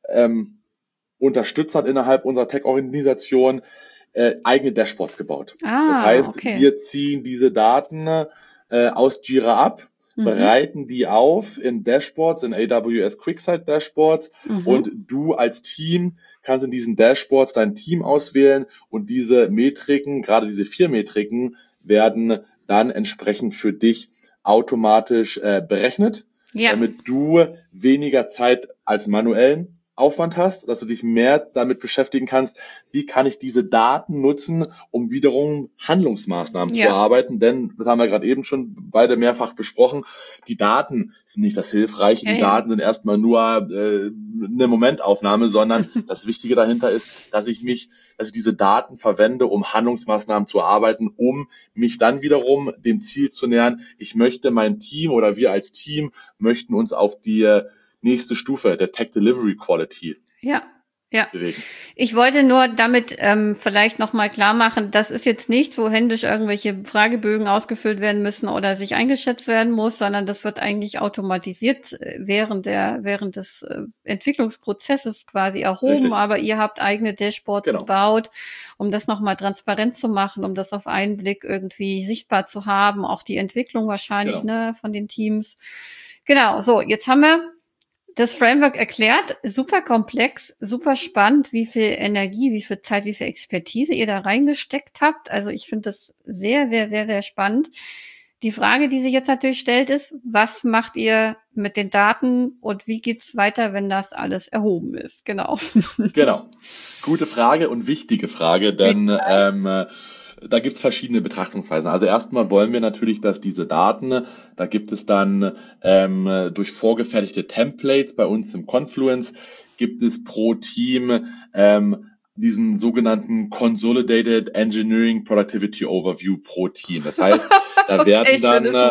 Unterstützern innerhalb unserer Tech-Organisation eigene Dashboards gebaut. Das heißt, wir ziehen diese Daten aus Jira ab, bereiten die auf in Dashboards, in AWS QuickSight Dashboards und du als Team kannst in diesen Dashboards dein Team auswählen und diese Metriken, gerade diese 4 Metriken, werden dann entsprechend für dich automatisch berechnet, damit du weniger Zeit als manuellen Aufwand hast, dass du dich mehr damit beschäftigen kannst, wie kann ich diese Daten nutzen, um wiederum Handlungsmaßnahmen zu erarbeiten, denn das haben wir gerade eben schon beide mehrfach besprochen, die Daten sind nicht das Hilfreiche, die Daten sind erstmal nur eine Momentaufnahme, sondern das Wichtige dahinter ist, dass ich diese Daten verwende, um Handlungsmaßnahmen zu erarbeiten, um mich dann wiederum dem Ziel zu nähern, ich möchte mein Team oder wir als Team möchten uns auf die nächste Stufe der Tech Delivery Quality bewegen. Ich wollte nur damit vielleicht nochmal klar machen, das ist jetzt nicht, wo händisch irgendwelche Fragebögen ausgefüllt werden müssen oder sich eingeschätzt werden muss, sondern das wird eigentlich automatisiert während des Entwicklungsprozesses quasi erhoben. Richtig. Aber ihr habt eigene Dashboards gebaut, um das nochmal transparent zu machen, um das auf einen Blick irgendwie sichtbar zu haben, auch die Entwicklung wahrscheinlich von den Teams. Genau, so, jetzt haben wir das Framework erklärt, super komplex, super spannend, wie viel Energie, wie viel Zeit, wie viel Expertise ihr da reingesteckt habt. Also ich finde das sehr, sehr, sehr, sehr spannend. Die Frage, die sich jetzt natürlich stellt, ist, was macht ihr mit den Daten und wie geht's weiter, wenn das alles erhoben ist? Genau. Genau. Gute Frage und wichtige Frage, denn da gibt's verschiedene Betrachtungsweisen. Also erstmal wollen wir natürlich, dass diese Daten, da gibt es dann durch vorgefertigte Templates bei uns im Confluence, gibt es pro Team diesen sogenannten Consolidated Engineering Productivity Overview pro Team. Das heißt, da werden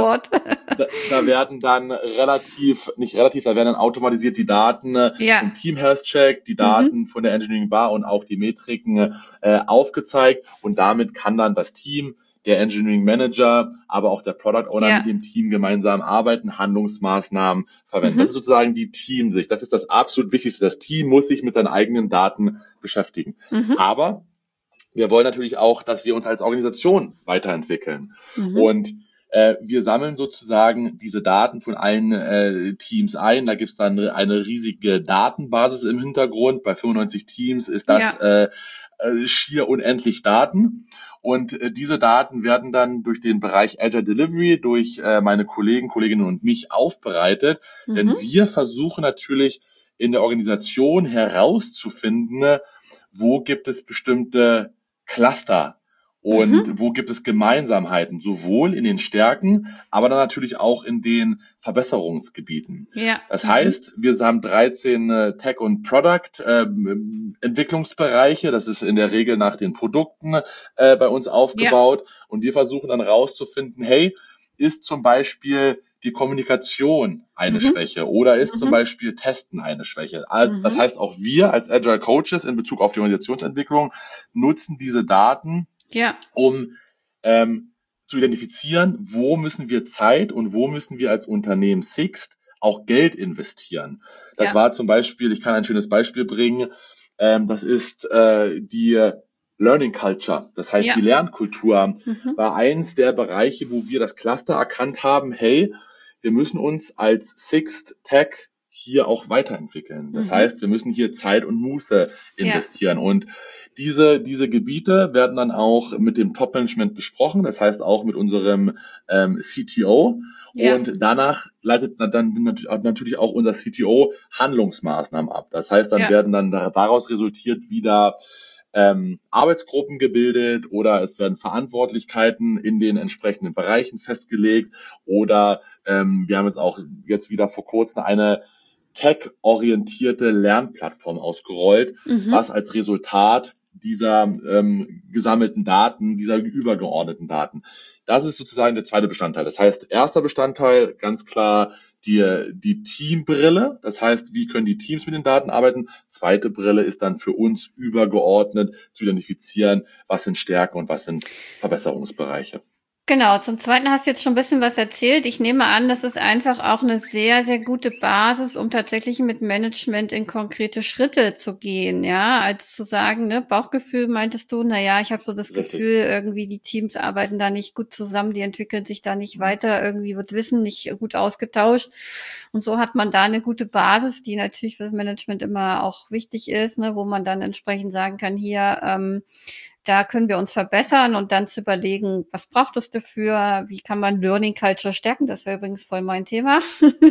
dann automatisiert die Daten im Team Health Check, die Daten von der Engineering Bar und auch die Metriken aufgezeigt und damit kann dann das Team, der Engineering Manager, aber auch der Product Owner mit dem Team gemeinsam arbeiten, Handlungsmaßnahmen verwenden. Das ist sozusagen die Teamsicht. Das ist das absolut Wichtigste. Das Team muss sich mit seinen eigenen Daten beschäftigen. Aber wir wollen natürlich auch, dass wir uns als Organisation weiterentwickeln. Und Wir sammeln sozusagen diese Daten von allen Teams ein. Da gibt es dann eine riesige Datenbasis im Hintergrund. Bei 95 Teams ist das schier unendlich Daten. Und diese Daten werden dann durch den Bereich Agile Delivery, durch meine Kolleginnen und mich aufbereitet. Denn wir versuchen natürlich in der Organisation herauszufinden, wo gibt es bestimmte Cluster und wo gibt es Gemeinsamheiten, sowohl in den Stärken, aber dann natürlich auch in den Verbesserungsgebieten. Ja. Das heißt, wir haben 13 Tech- und Product-Entwicklungsbereiche. Das ist in der Regel nach den Produkten bei uns aufgebaut. Und wir versuchen dann rauszufinden, hey, ist zum Beispiel die Kommunikation eine Schwäche oder ist zum Beispiel Testen eine Schwäche. Das heißt, auch wir als Agile Coaches in Bezug auf die Organisationsentwicklung nutzen diese Daten, um zu identifizieren, wo müssen wir Zeit und wo müssen wir als Unternehmen Sixt auch Geld investieren. Das war zum Beispiel, ich kann ein schönes Beispiel bringen, das ist die Learning Culture, das heißt die Lernkultur, war eins der Bereiche, wo wir das Cluster erkannt haben, hey, wir müssen uns als Sixt Tech hier auch weiterentwickeln. Das heißt, wir müssen hier Zeit und Muße investieren. Und diese Gebiete werden dann auch mit dem Top-Management besprochen, das heißt auch mit unserem CTO. Und danach leitet dann natürlich auch unser CTO Handlungsmaßnahmen ab. Das heißt, dann werden dann daraus resultiert wieder Arbeitsgruppen gebildet oder es werden Verantwortlichkeiten in den entsprechenden Bereichen festgelegt oder wir haben jetzt wieder vor kurzem eine tech-orientierte Lernplattform ausgerollt, was als Resultat dieser gesammelten Daten, dieser übergeordneten Daten. Das ist sozusagen der zweite Bestandteil. Das heißt, erster Bestandteil, ganz klar die Teambrille. Das heißt, wie können die Teams mit den Daten arbeiten? Zweite Brille ist dann für uns übergeordnet zu identifizieren, was sind Stärken und was sind Verbesserungsbereiche. Genau, zum Zweiten hast du jetzt schon ein bisschen was erzählt. Ich nehme an, das ist einfach auch eine sehr, sehr gute Basis, um tatsächlich mit Management in konkrete Schritte zu gehen, ja, als zu sagen, ne, Bauchgefühl meintest du, ich habe so das Gefühl, irgendwie die Teams arbeiten da nicht gut zusammen, die entwickeln sich da nicht weiter, irgendwie wird Wissen nicht gut ausgetauscht. Und so hat man da eine gute Basis, die natürlich für das Management immer auch wichtig ist, ne, wo man dann entsprechend sagen kann, hier, da können wir uns verbessern und dann zu überlegen, was braucht es dafür, wie kann man Learning Culture stärken, das wäre übrigens voll mein Thema,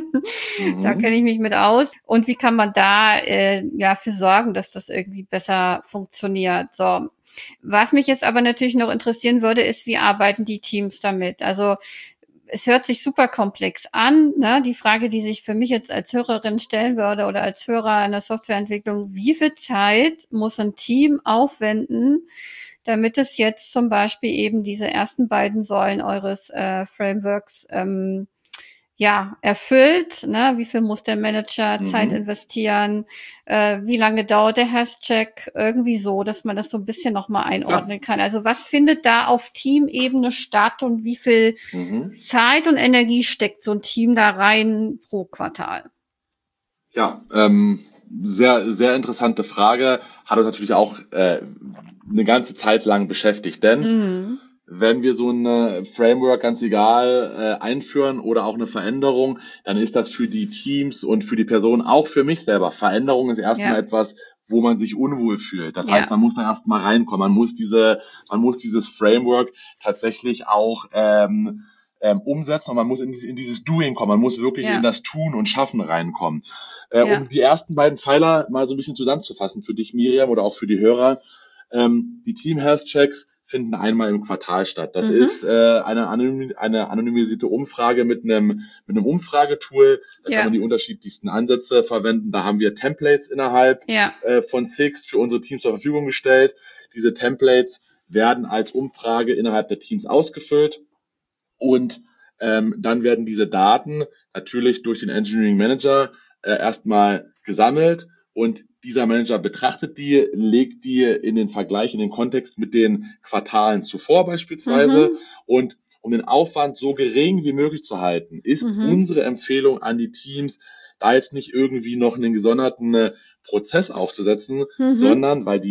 da kenne ich mich mit aus und wie kann man da für sorgen, dass das irgendwie besser funktioniert. So, was mich jetzt aber natürlich noch interessieren würde, ist, wie arbeiten die Teams damit? Also es hört sich super komplex an, ne? Die Frage, die sich für mich jetzt als Hörerin stellen würde oder als Hörer in der Softwareentwicklung, wie viel Zeit muss ein Team aufwenden, damit es jetzt zum Beispiel eben diese ersten beiden Säulen eures Frameworks erfüllt, ne? Wie viel muss der Manager Zeit investieren? Wie lange dauert der Health-Check? Irgendwie so, dass man das so ein bisschen nochmal einordnen kann. Also was findet da auf Teamebene statt und wie viel Zeit und Energie steckt so ein Team da rein pro Quartal? Ja, sehr, sehr interessante Frage. Hat uns natürlich auch eine ganze Zeit lang beschäftigt, denn wenn wir so ein Framework, ganz egal, einführen oder auch eine Veränderung, dann ist das für die Teams und für die Personen, auch für mich selber. Veränderung ist erstmal etwas, wo man sich unwohl fühlt. Das heißt, man muss da erstmal reinkommen. Man muss dieses Framework tatsächlich auch umsetzen und man muss in dieses Doing kommen. Man muss wirklich in das Tun und Schaffen reinkommen. Um die ersten beiden Pfeiler mal so ein bisschen zusammenzufassen für dich, Miriam, oder auch für die Hörer. Die Team Health Checks finden einmal im Quartal statt. Das ist eine anonymisierte Umfrage mit einem Umfragetool. Da kann man die unterschiedlichsten Ansätze verwenden. Da haben wir Templates innerhalb von Sixt für unsere Teams zur Verfügung gestellt. Diese Templates werden als Umfrage innerhalb der Teams ausgefüllt und dann werden diese Daten natürlich durch den Engineering Manager erstmal gesammelt und dieser Manager betrachtet die, legt die in den Vergleich, in den Kontext mit den Quartalen zuvor beispielsweise. Und um den Aufwand so gering wie möglich zu halten, ist unsere Empfehlung an die Teams, da jetzt nicht irgendwie noch einen gesonderten Prozess aufzusetzen, sondern weil die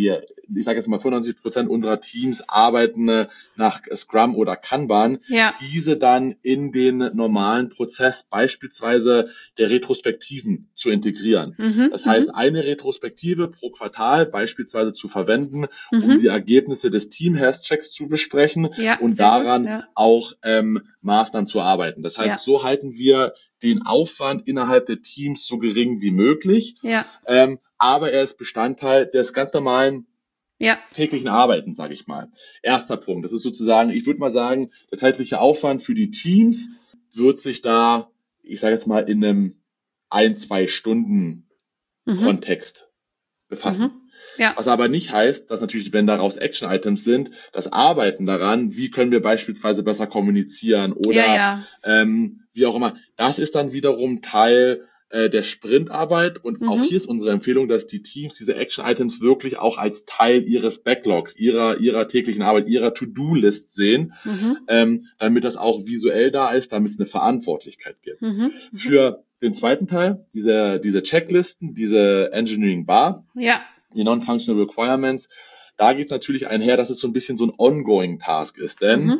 ich sage jetzt mal 95% unserer Teams arbeiten nach Scrum oder Kanban, diese dann in den normalen Prozess beispielsweise der Retrospektiven zu integrieren. Das heißt, eine Retrospektive pro Quartal beispielsweise zu verwenden, um die Ergebnisse des Team-Health-Checks zu besprechen und daran auch Maßnahmen zu arbeiten. Das heißt, so halten wir den Aufwand innerhalb der Teams so gering wie möglich, aber er ist Bestandteil des ganz normalen täglichen Arbeiten, sage ich mal. Erster Punkt, das ist sozusagen, ich würde mal sagen, der zeitliche Aufwand für die Teams wird sich da, ich sage jetzt mal, in einem 1-2 Stunden Kontext befassen. Was aber nicht heißt, dass natürlich, wenn daraus Action-Items sind, das Arbeiten daran, wie können wir beispielsweise besser kommunizieren oder wie auch immer, das ist dann wiederum Teil der Sprintarbeit und auch hier ist unsere Empfehlung, dass die Teams diese Action-Items wirklich auch als Teil ihres Backlogs, ihrer täglichen Arbeit, ihrer To-Do-List sehen, damit das auch visuell da ist, damit es eine Verantwortlichkeit gibt. Für den zweiten Teil, diese Checklisten, diese Engineering Bar, die Non-Functional Requirements, da geht es natürlich einher, dass es so ein bisschen so ein ongoing Task ist, denn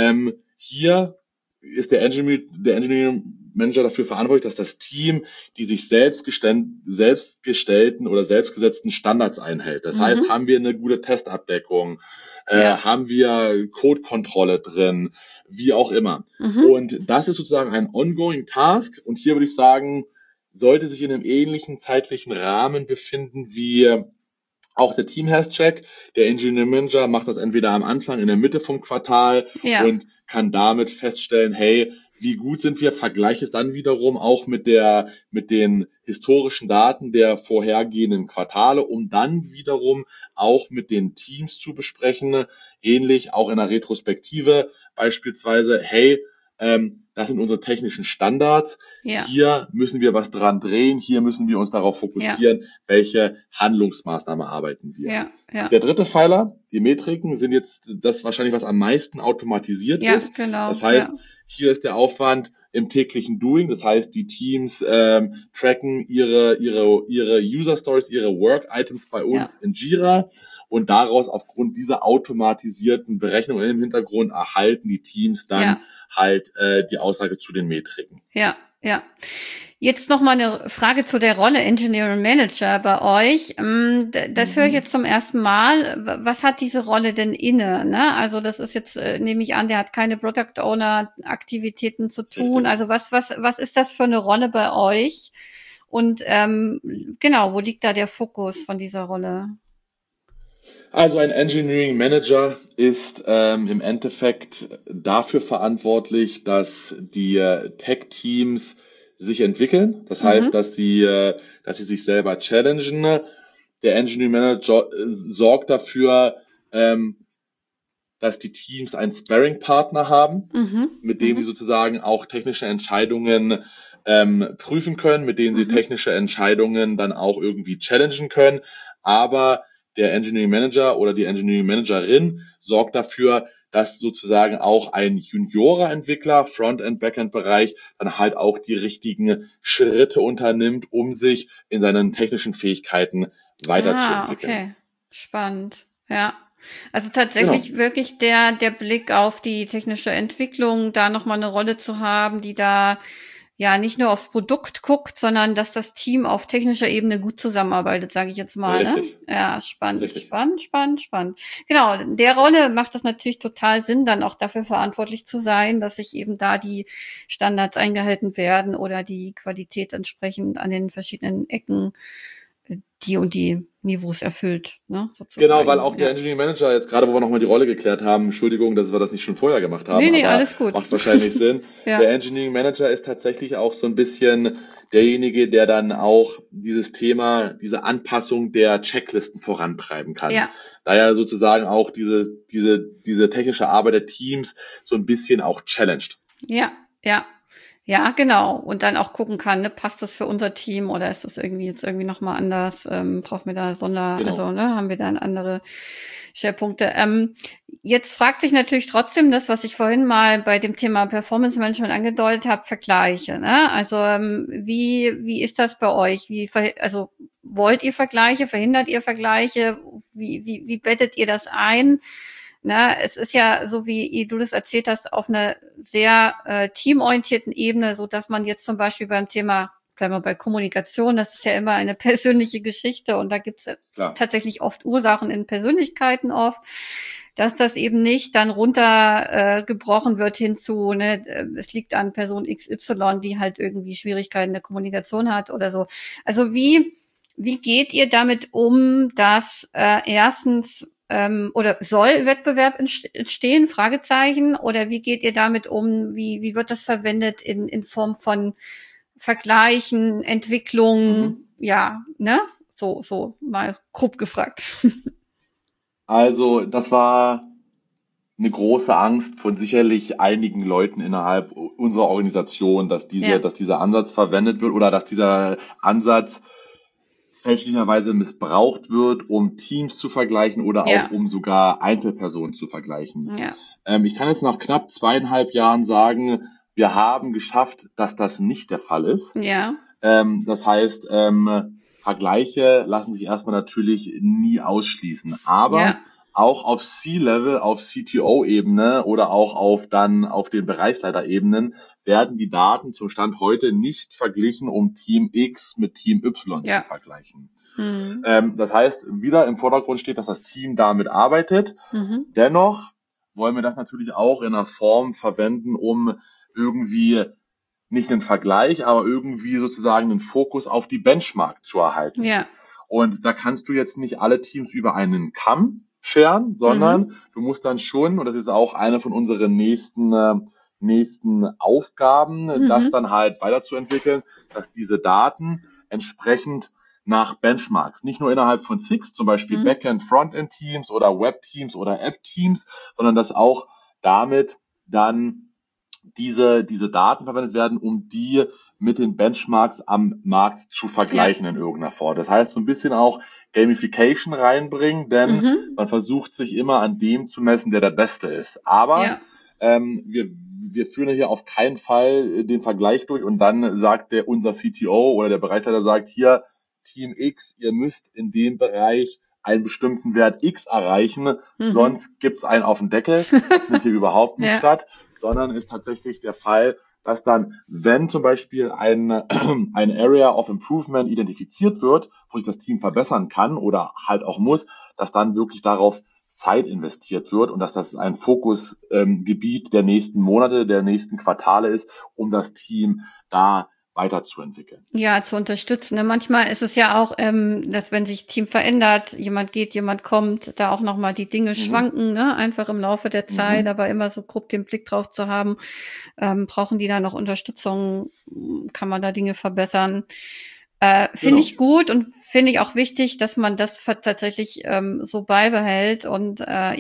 hier ist der Engineering Manager dafür verantwortlich, dass das Team die sich selbst gestellten oder selbstgesetzten Standards einhält. Das heißt, haben wir eine gute Testabdeckung, haben wir Codekontrolle drin, wie auch immer. Und das ist sozusagen ein ongoing Task und hier würde ich sagen, sollte sich in einem ähnlichen zeitlichen Rahmen befinden wie auch der Team-Health-Check. Der Engineering Manager macht das entweder am Anfang, in der Mitte vom Quartal und kann damit feststellen, hey, wie gut sind wir, vergleiche es dann wiederum auch mit den historischen Daten der vorhergehenden Quartale, um dann wiederum auch mit den Teams zu besprechen, ähnlich auch in der Retrospektive beispielsweise, hey, das sind unsere technischen Standards. Hier müssen wir was dran drehen. Hier müssen wir uns darauf fokussieren, welche Handlungsmaßnahme arbeiten wir. Der dritte Pfeiler, die Metriken, sind jetzt das wahrscheinlich, was am meisten automatisiert ist. Genau. Das heißt, hier ist der Aufwand im täglichen Doing. Das heißt, die Teams tracken ihre User Stories, ihre Work Items bei uns in Jira. Und daraus, aufgrund dieser automatisierten Berechnungen im Hintergrund, erhalten die Teams dann halt die Aussage zu den Metriken. Jetzt noch mal eine Frage zu der Rolle Engineering Manager bei euch. Das höre ich jetzt zum ersten Mal. Was hat diese Rolle denn inne? Ne? Also das ist jetzt, nehme ich an, der hat keine Product Owner Aktivitäten zu tun. Also was ist das für eine Rolle bei euch? Und genau, wo liegt da der Fokus von dieser Rolle? Also ein Engineering Manager ist im Endeffekt dafür verantwortlich, dass die Tech-Teams sich entwickeln. Das heißt, dass sie sich selber challengen. Der Engineering Manager sorgt dafür, dass die Teams einen Sparring-Partner haben, mit dem sie sozusagen auch technische Entscheidungen prüfen können, mit denen sie technische Entscheidungen dann auch irgendwie challengen können. Aber der Engineering Manager oder die Engineering Managerin sorgt dafür, dass sozusagen auch ein Juniorer-Entwickler, Frontend-, Backend-Bereich, dann halt auch die richtigen Schritte unternimmt, um sich in seinen technischen Fähigkeiten weiterzuentwickeln. Okay, spannend. Ja, also tatsächlich wirklich der Blick auf die technische Entwicklung, da nochmal eine Rolle zu haben, die da nicht nur aufs Produkt guckt, sondern dass das Team auf technischer Ebene gut zusammenarbeitet, sage ich jetzt mal. Richtig. Ne? Ja, spannend. Genau, in der Rolle macht das natürlich total Sinn, dann auch dafür verantwortlich zu sein, dass sich eben da die Standards eingehalten werden oder die Qualität entsprechend an den verschiedenen Ecken die und die Niveaus erfüllt. Ne, genau, weil auch der Engineering Manager, jetzt gerade wo wir nochmal die Rolle geklärt haben, Entschuldigung, dass wir das nicht schon vorher gemacht haben, nee, aber alles gut. Macht wahrscheinlich Sinn. Der Engineering Manager ist tatsächlich auch so ein bisschen derjenige, der dann auch dieses Thema, diese Anpassung der Checklisten vorantreiben kann. Da ja sozusagen auch diese technische Arbeit der Teams so ein bisschen auch challenged. Ja, genau. Und dann auch gucken kann, ne, passt das für unser Team oder ist das irgendwie nochmal anders? Brauchen wir da also, ne, haben wir da andere Schwerpunkte? Jetzt fragt sich natürlich trotzdem das, was ich vorhin mal bei dem Thema Performance Management angedeutet habe, Vergleiche, ne? Also, wie ist das bei euch? Also, wollt ihr Vergleiche? Verhindert ihr Vergleiche? wie bettet ihr das ein? Na, es ist ja so, wie du das erzählt hast, auf einer sehr teamorientierten Ebene, so dass man jetzt zum Beispiel beim Thema, bleiben wir bei Kommunikation, das ist ja immer eine persönliche Geschichte und da gibt's tatsächlich oft Ursachen in Persönlichkeiten oft, dass das eben nicht dann runtergebrochen wird hinzu, ne, es liegt an Person XY, die halt irgendwie Schwierigkeiten der Kommunikation hat oder so. Also wie geht ihr damit um, dass erstens oder soll Wettbewerb entstehen? Fragezeichen. Oder wie geht ihr damit um? Wie wird das verwendet in Form von Vergleichen, Entwicklung? Ja, ne? So mal grob gefragt. Also, das war eine große Angst von sicherlich einigen Leuten innerhalb unserer Organisation, dass dieser Ansatz verwendet wird oder dass dieser Ansatz fälschlicherweise missbraucht wird, um Teams zu vergleichen oder auch um sogar Einzelpersonen zu vergleichen. Ja. Ich kann jetzt nach knapp 2,5 Jahren sagen, wir haben geschafft, dass das nicht der Fall ist. Ja. Das heißt, Vergleiche lassen sich erstmal natürlich nie ausschließen, aber auch auf C-Level, auf CTO-Ebene oder auch auf den Bereichsleiterebenen werden die Daten zum Stand heute nicht verglichen, um Team X mit Team Y zu vergleichen. Das heißt, wieder im Vordergrund steht, dass das Team damit arbeitet. Dennoch wollen wir das natürlich auch in einer Form verwenden, um irgendwie nicht einen Vergleich, aber irgendwie sozusagen einen Fokus auf die Benchmark zu erhalten. Ja. Und da kannst du jetzt nicht alle Teams über einen Kamm scheren, sondern du musst dann schon, und das ist auch eine von unseren nächsten Aufgaben, das dann halt weiterzuentwickeln, dass diese Daten entsprechend nach Benchmarks, nicht nur innerhalb von SIX, zum Beispiel Backend, Frontend-Teams oder Web-Teams oder App-Teams, sondern dass auch damit dann diese Daten verwendet werden, um die mit den Benchmarks am Markt zu vergleichen in irgendeiner Form. Das heißt, so ein bisschen auch Gamification reinbringen, denn man versucht sich immer an dem zu messen, der Beste ist. Aber wir führen hier auf keinen Fall den Vergleich durch und dann sagt unser CTO oder der Bereichsleiter sagt, hier, Team X, ihr müsst in dem Bereich einen bestimmten Wert X erreichen, sonst gibt's einen auf den Deckel. Das findet hier überhaupt nicht statt, sondern ist tatsächlich der Fall, dass dann, wenn zum Beispiel ein Area of Improvement identifiziert wird, wo sich das Team verbessern kann oder halt auch muss, dass dann wirklich darauf Zeit investiert wird und dass das ein Fokusgebiet der nächsten Monate, der nächsten Quartale ist, um das Team da weiterzuentwickeln. Ja, zu unterstützen. Manchmal ist es ja auch, dass wenn sich Team verändert, jemand geht, jemand kommt, da auch nochmal die Dinge schwanken, ne? Einfach im Laufe der Zeit, aber immer so grob den Blick drauf zu haben, brauchen die da noch Unterstützung, kann man da Dinge verbessern. Finde ich gut und finde ich auch wichtig, dass man das tatsächlich so beibehält und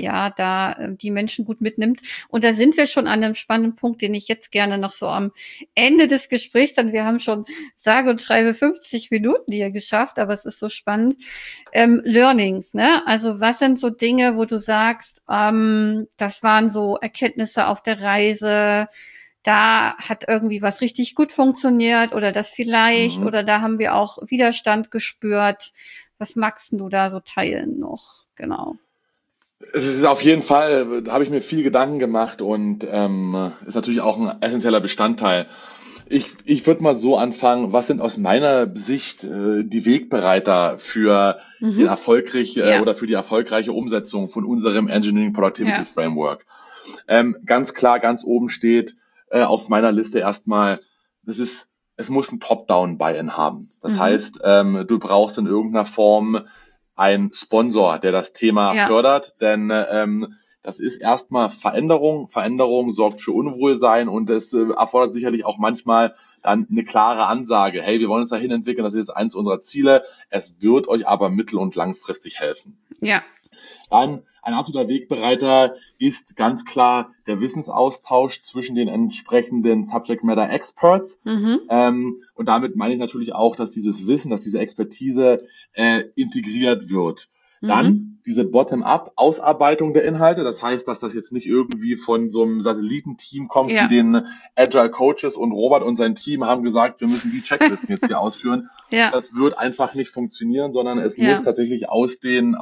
da die Menschen gut mitnimmt. Und da sind wir schon an einem spannenden Punkt, den ich jetzt gerne noch so am Ende des Gesprächs, dann wir haben schon sage und schreibe 50 Minuten hier geschafft, aber es ist so spannend. Learnings, ne? Also was sind so Dinge, wo du sagst, das waren so Erkenntnisse auf der Reise, da hat irgendwie was richtig gut funktioniert oder das vielleicht oder da haben wir auch Widerstand gespürt. Was magst du da so teilen noch? Genau. Es ist auf jeden Fall, da habe ich mir viel Gedanken gemacht und ist natürlich auch ein essentieller Bestandteil. Ich würde mal so anfangen, was sind aus meiner Sicht die Wegbereiter für den oder für die erfolgreiche Umsetzung von unserem Engineering Productivity Framework? Ganz klar, ganz oben steht auf meiner Liste erstmal, es muss ein Top-Down-Buy-in haben. Das heißt, du brauchst in irgendeiner Form einen Sponsor, der das Thema fördert, denn das ist erstmal Veränderung. Veränderung sorgt für Unwohlsein und es erfordert sicherlich auch manchmal dann eine klare Ansage. Hey, wir wollen uns dahin entwickeln, das ist jetzt eins unserer Ziele. Es wird euch aber mittel- und langfristig helfen. Ja. Dann ein absoluter Wegbereiter ist ganz klar der Wissensaustausch zwischen den entsprechenden Subject Matter Experts. Und damit meine ich natürlich auch, dass dieses Wissen, dass diese Expertise integriert wird. Dann diese Bottom-up-Ausarbeitung der Inhalte. Das heißt, dass das jetzt nicht irgendwie von so einem Satellitenteam kommt, Ja. wie den Agile Coaches, und Robert und sein Team haben gesagt, wir müssen die Checklisten jetzt hier ausführen. Ja. Das wird einfach nicht funktionieren, sondern es Ja. muss tatsächlich aus den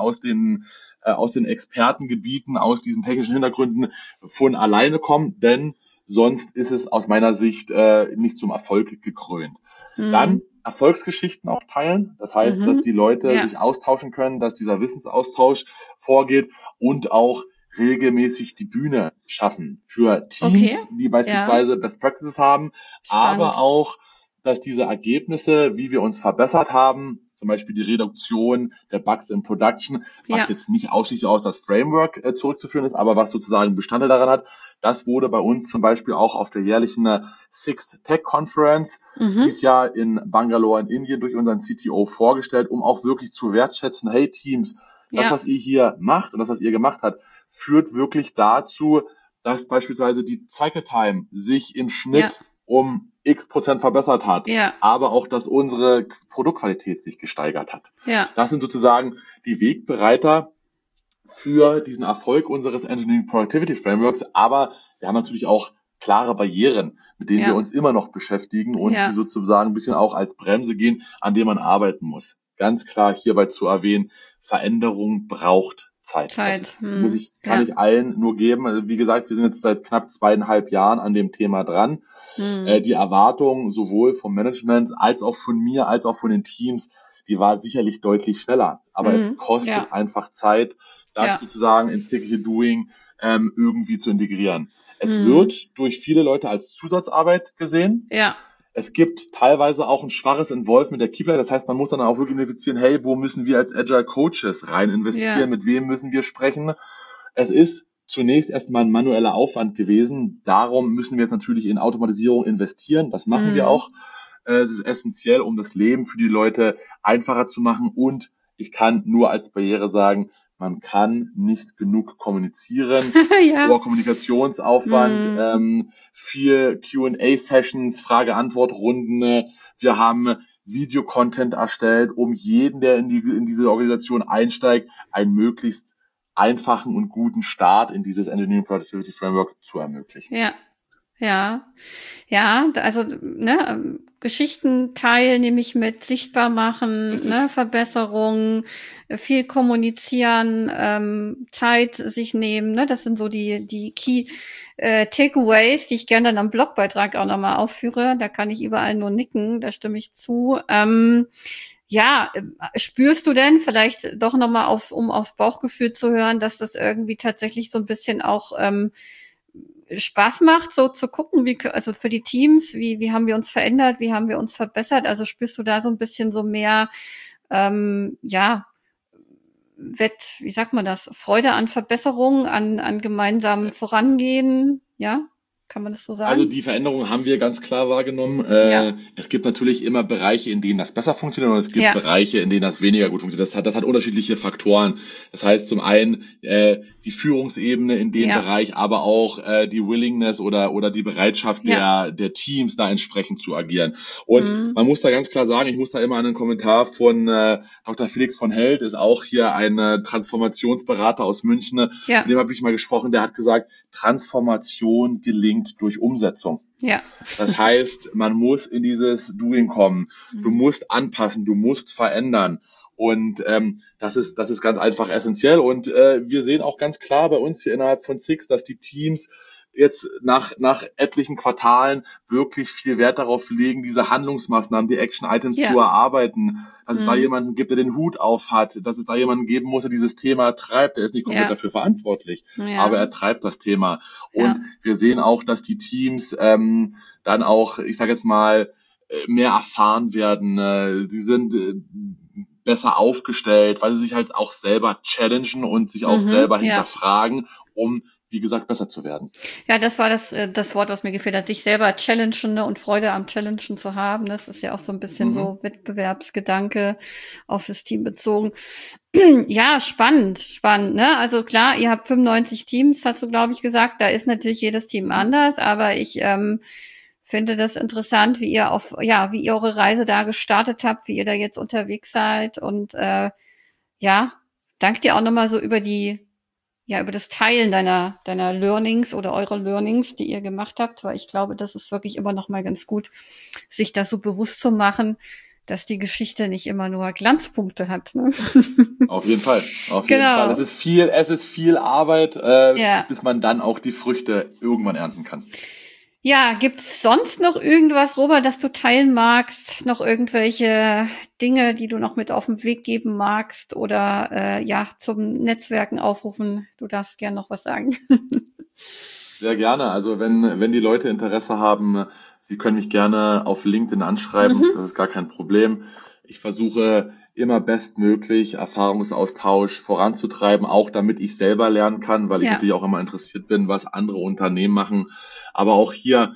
Expertengebieten, aus diesen technischen Hintergründen von alleine kommen, denn sonst ist es aus meiner Sicht nicht zum Erfolg gekrönt. Dann Erfolgsgeschichten auch teilen. Das heißt, dass die Leute Ja. sich austauschen können, dass dieser Wissensaustausch vorgeht und auch regelmäßig die Bühne schaffen für Teams, Okay. die beispielsweise Best Practices haben, Spannend. aber auch, dass diese Ergebnisse, wie wir uns verbessert haben, zum Beispiel die Reduktion der Bugs in Production, was Ja. jetzt nicht ausschließlich aus das Framework zurückzuführen ist, aber was sozusagen Bestandteil daran hat, das wurde bei uns zum Beispiel auch auf der jährlichen Six Tech Conference dieses Jahr in Bangalore in Indien durch unseren CTO vorgestellt, um auch wirklich zu wertschätzen, hey Teams, das, Ja. was ihr hier macht und das, was ihr gemacht habt, führt wirklich dazu, dass beispielsweise die Cycle Time sich im Schnitt um X% verbessert hat, Ja. aber auch, dass unsere Produktqualität sich gesteigert hat. Ja. Das sind sozusagen die Wegbereiter für diesen Erfolg unseres Engineering Productivity Frameworks, aber wir haben natürlich auch klare Barrieren, mit denen wir uns immer noch beschäftigen und die sozusagen ein bisschen auch als Bremse gehen, an denen man arbeiten muss. Ganz klar hierbei zu erwähnen, Veränderung braucht Zeit. Das kann ich allen nur geben. Also wie gesagt, wir sind jetzt seit knapp 2,5 Jahren an dem Thema dran. Die Erwartung sowohl vom Management als auch von mir, als auch von den Teams, die war sicherlich deutlich schneller. Aber es kostet einfach Zeit, das sozusagen ins tägliche Doing irgendwie zu integrieren. Es wird durch viele Leute als Zusatzarbeit gesehen. Ja. Es gibt teilweise auch ein schwaches Involvement der Keeper. Das heißt, man muss dann auch wirklich identifizieren, hey, wo müssen wir als Agile Coaches rein investieren? Mit wem müssen wir sprechen? Es ist zunächst erstmal ein manueller Aufwand gewesen. Darum müssen wir jetzt natürlich in Automatisierung investieren. Das machen wir auch. Es ist essentiell, um das Leben für die Leute einfacher zu machen. Und ich kann nur als Barriere sagen, man kann nicht genug kommunizieren. Hoher Kommunikationsaufwand, viel Q&A-Sessions, Frage-Antwort-Runden. Wir haben Videocontent erstellt, um jeden, der in diese Organisation einsteigt, einen möglichst einfachen und guten Start in dieses Engineering Productivity Framework zu ermöglichen. Ja, also Geschichten teilen, nehme ich mit, sichtbar machen, Verbesserungen, viel kommunizieren, Zeit sich nehmen, das sind so die Key Takeaways, die ich gerne dann am Blogbeitrag auch nochmal aufführe. Da kann ich überall nur nicken, da stimme ich zu. Spürst du denn vielleicht doch nochmal um aufs Bauchgefühl zu hören, dass das irgendwie tatsächlich so ein bisschen auch Spaß macht, so zu gucken, also für die Teams, wie haben wir uns verändert, wie haben wir uns verbessert? Also spürst du da so ein bisschen so mehr, wie sagt man das, Freude an Verbesserungen, an gemeinsamen Vorangehen, ja? Kann man das so sagen? Also die Veränderung haben wir ganz klar wahrgenommen. Es gibt natürlich immer Bereiche, in denen das besser funktioniert, und es gibt Bereiche, in denen das weniger gut funktioniert. Das hat unterschiedliche Faktoren. Das heißt zum einen die Führungsebene in dem Bereich, aber auch die Willingness oder die Bereitschaft der Teams, da entsprechend zu agieren. Und man muss da ganz klar sagen, ich muss da immer an einen Kommentar von Dr. Felix von Held, ist auch hier ein Transformationsberater aus München, mit dem habe ich mal gesprochen, der hat gesagt, Transformation gelingt durch Umsetzung. Das heißt, man muss in dieses Doing kommen. Du musst anpassen, du musst verändern. Und das ist ganz einfach essentiell. Und wir sehen auch ganz klar bei uns hier innerhalb von Six, dass die Teams jetzt nach etlichen Quartalen wirklich viel Wert darauf legen, diese Handlungsmaßnahmen, die Action-Items zu erarbeiten, dass es da jemanden gibt, der den Hut auf hat, dass es da jemanden geben muss, der dieses Thema treibt. Der ist nicht komplett dafür verantwortlich, aber er treibt das Thema. Und wir sehen auch, dass die Teams dann auch, ich sage jetzt mal, mehr erfahren werden. Sie sind besser aufgestellt, weil sie sich halt auch selber challengen und sich auch selber hinterfragen, um wie gesagt, besser zu werden. Ja, das war das Wort, was mir gefehlt hat, sich selber challengen und Freude am Challengen zu haben. Das ist ja auch so ein bisschen so Wettbewerbsgedanke auf das Team bezogen. Ja, spannend, ne? Also klar, ihr habt 95 Teams, hast du, glaube ich, gesagt. Da ist natürlich jedes Team anders, aber ich finde das interessant, wie ihr wie ihr eure Reise da gestartet habt, wie ihr da jetzt unterwegs seid und danke dir auch nochmal so über das Teilen deiner Learnings oder eurer Learnings, die ihr gemacht habt, weil ich glaube, das ist wirklich immer noch mal ganz gut, sich das so bewusst zu machen, dass die Geschichte nicht immer nur Glanzpunkte hat. Ne? Auf jeden Fall, auf jeden Genau. Fall. Es ist viel Arbeit, bis man dann auch die Früchte irgendwann ernten kann. Ja, gibt's sonst noch irgendwas, Robert, das du teilen magst? Noch irgendwelche Dinge, die du noch mit auf den Weg geben magst oder zum Netzwerken aufrufen? Du darfst gern noch was sagen. Sehr gerne. Also wenn die Leute Interesse haben, sie können mich gerne auf LinkedIn anschreiben. Das ist gar kein Problem. Ich versuche immer bestmöglich Erfahrungsaustausch voranzutreiben, auch damit ich selber lernen kann, weil ich natürlich auch immer interessiert bin, was andere Unternehmen machen. Aber auch hier,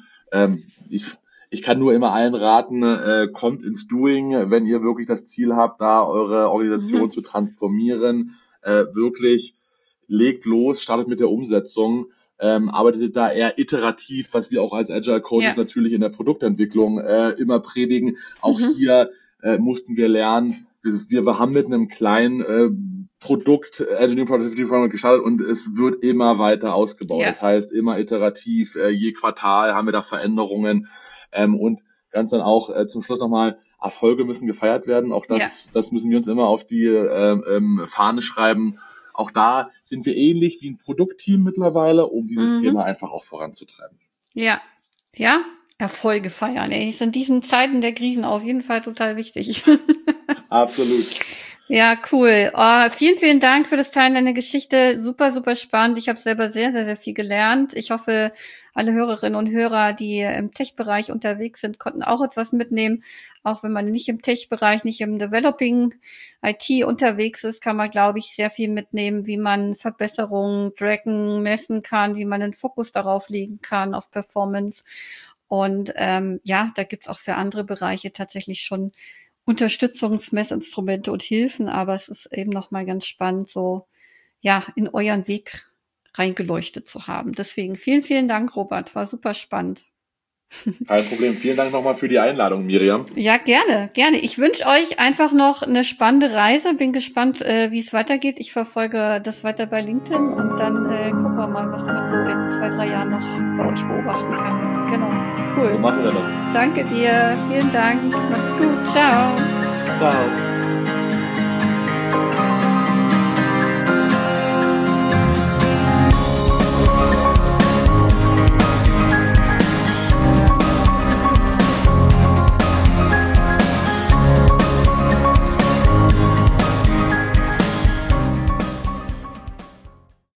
ich kann nur immer allen raten, kommt ins Doing, wenn ihr wirklich das Ziel habt, da eure Organisation zu transformieren. Wirklich legt los, startet mit der Umsetzung. Arbeitet da eher iterativ, was wir auch als Agile Coaches natürlich in der Produktentwicklung immer predigen. Auch hier mussten wir lernen, wir haben mit einem kleinen Produkt Engineering Productivity Framework gestartet und es wird immer weiter ausgebaut. Das heißt, immer iterativ, je Quartal haben wir da Veränderungen und ganz dann auch zum Schluss nochmal, Erfolge müssen gefeiert werden. Auch das müssen wir uns immer auf die Fahne schreiben. Auch da sind wir ähnlich wie ein Produktteam mittlerweile, um dieses Thema einfach auch voranzutreiben. Ja, Erfolge feiern. Ey, ist in diesen Zeiten der Krisen auf jeden Fall total wichtig. Absolut. Ja, cool. Vielen, vielen Dank für das Teilen deiner Geschichte. Super, super spannend. Ich habe selber sehr, sehr, sehr viel gelernt. Ich hoffe, alle Hörerinnen und Hörer, die im Tech-Bereich unterwegs sind, konnten auch etwas mitnehmen. Auch wenn man nicht im Tech-Bereich, nicht im Developing IT unterwegs ist, kann man, glaube ich, sehr viel mitnehmen, wie man Verbesserungen tracken, messen kann, wie man den Fokus darauf legen kann, auf Performance. Und da gibt's auch für andere Bereiche tatsächlich schon Unterstützungsmessinstrumente und Hilfen, aber es ist eben nochmal ganz spannend, so in euren Weg reingeleuchtet zu haben. Deswegen vielen, vielen Dank, Robert. War super spannend. Kein Problem. Vielen Dank nochmal für die Einladung, Miriam. Ja, gerne, gerne. Ich wünsche euch einfach noch eine spannende Reise. Bin gespannt, wie es weitergeht. Ich verfolge das weiter bei LinkedIn und dann gucken wir mal, was man so in 2-3 Jahren noch bei euch beobachten kann. Genau. Cool. So machen wir das. Danke dir. Vielen Dank. Mach's gut. Ciao. Ciao.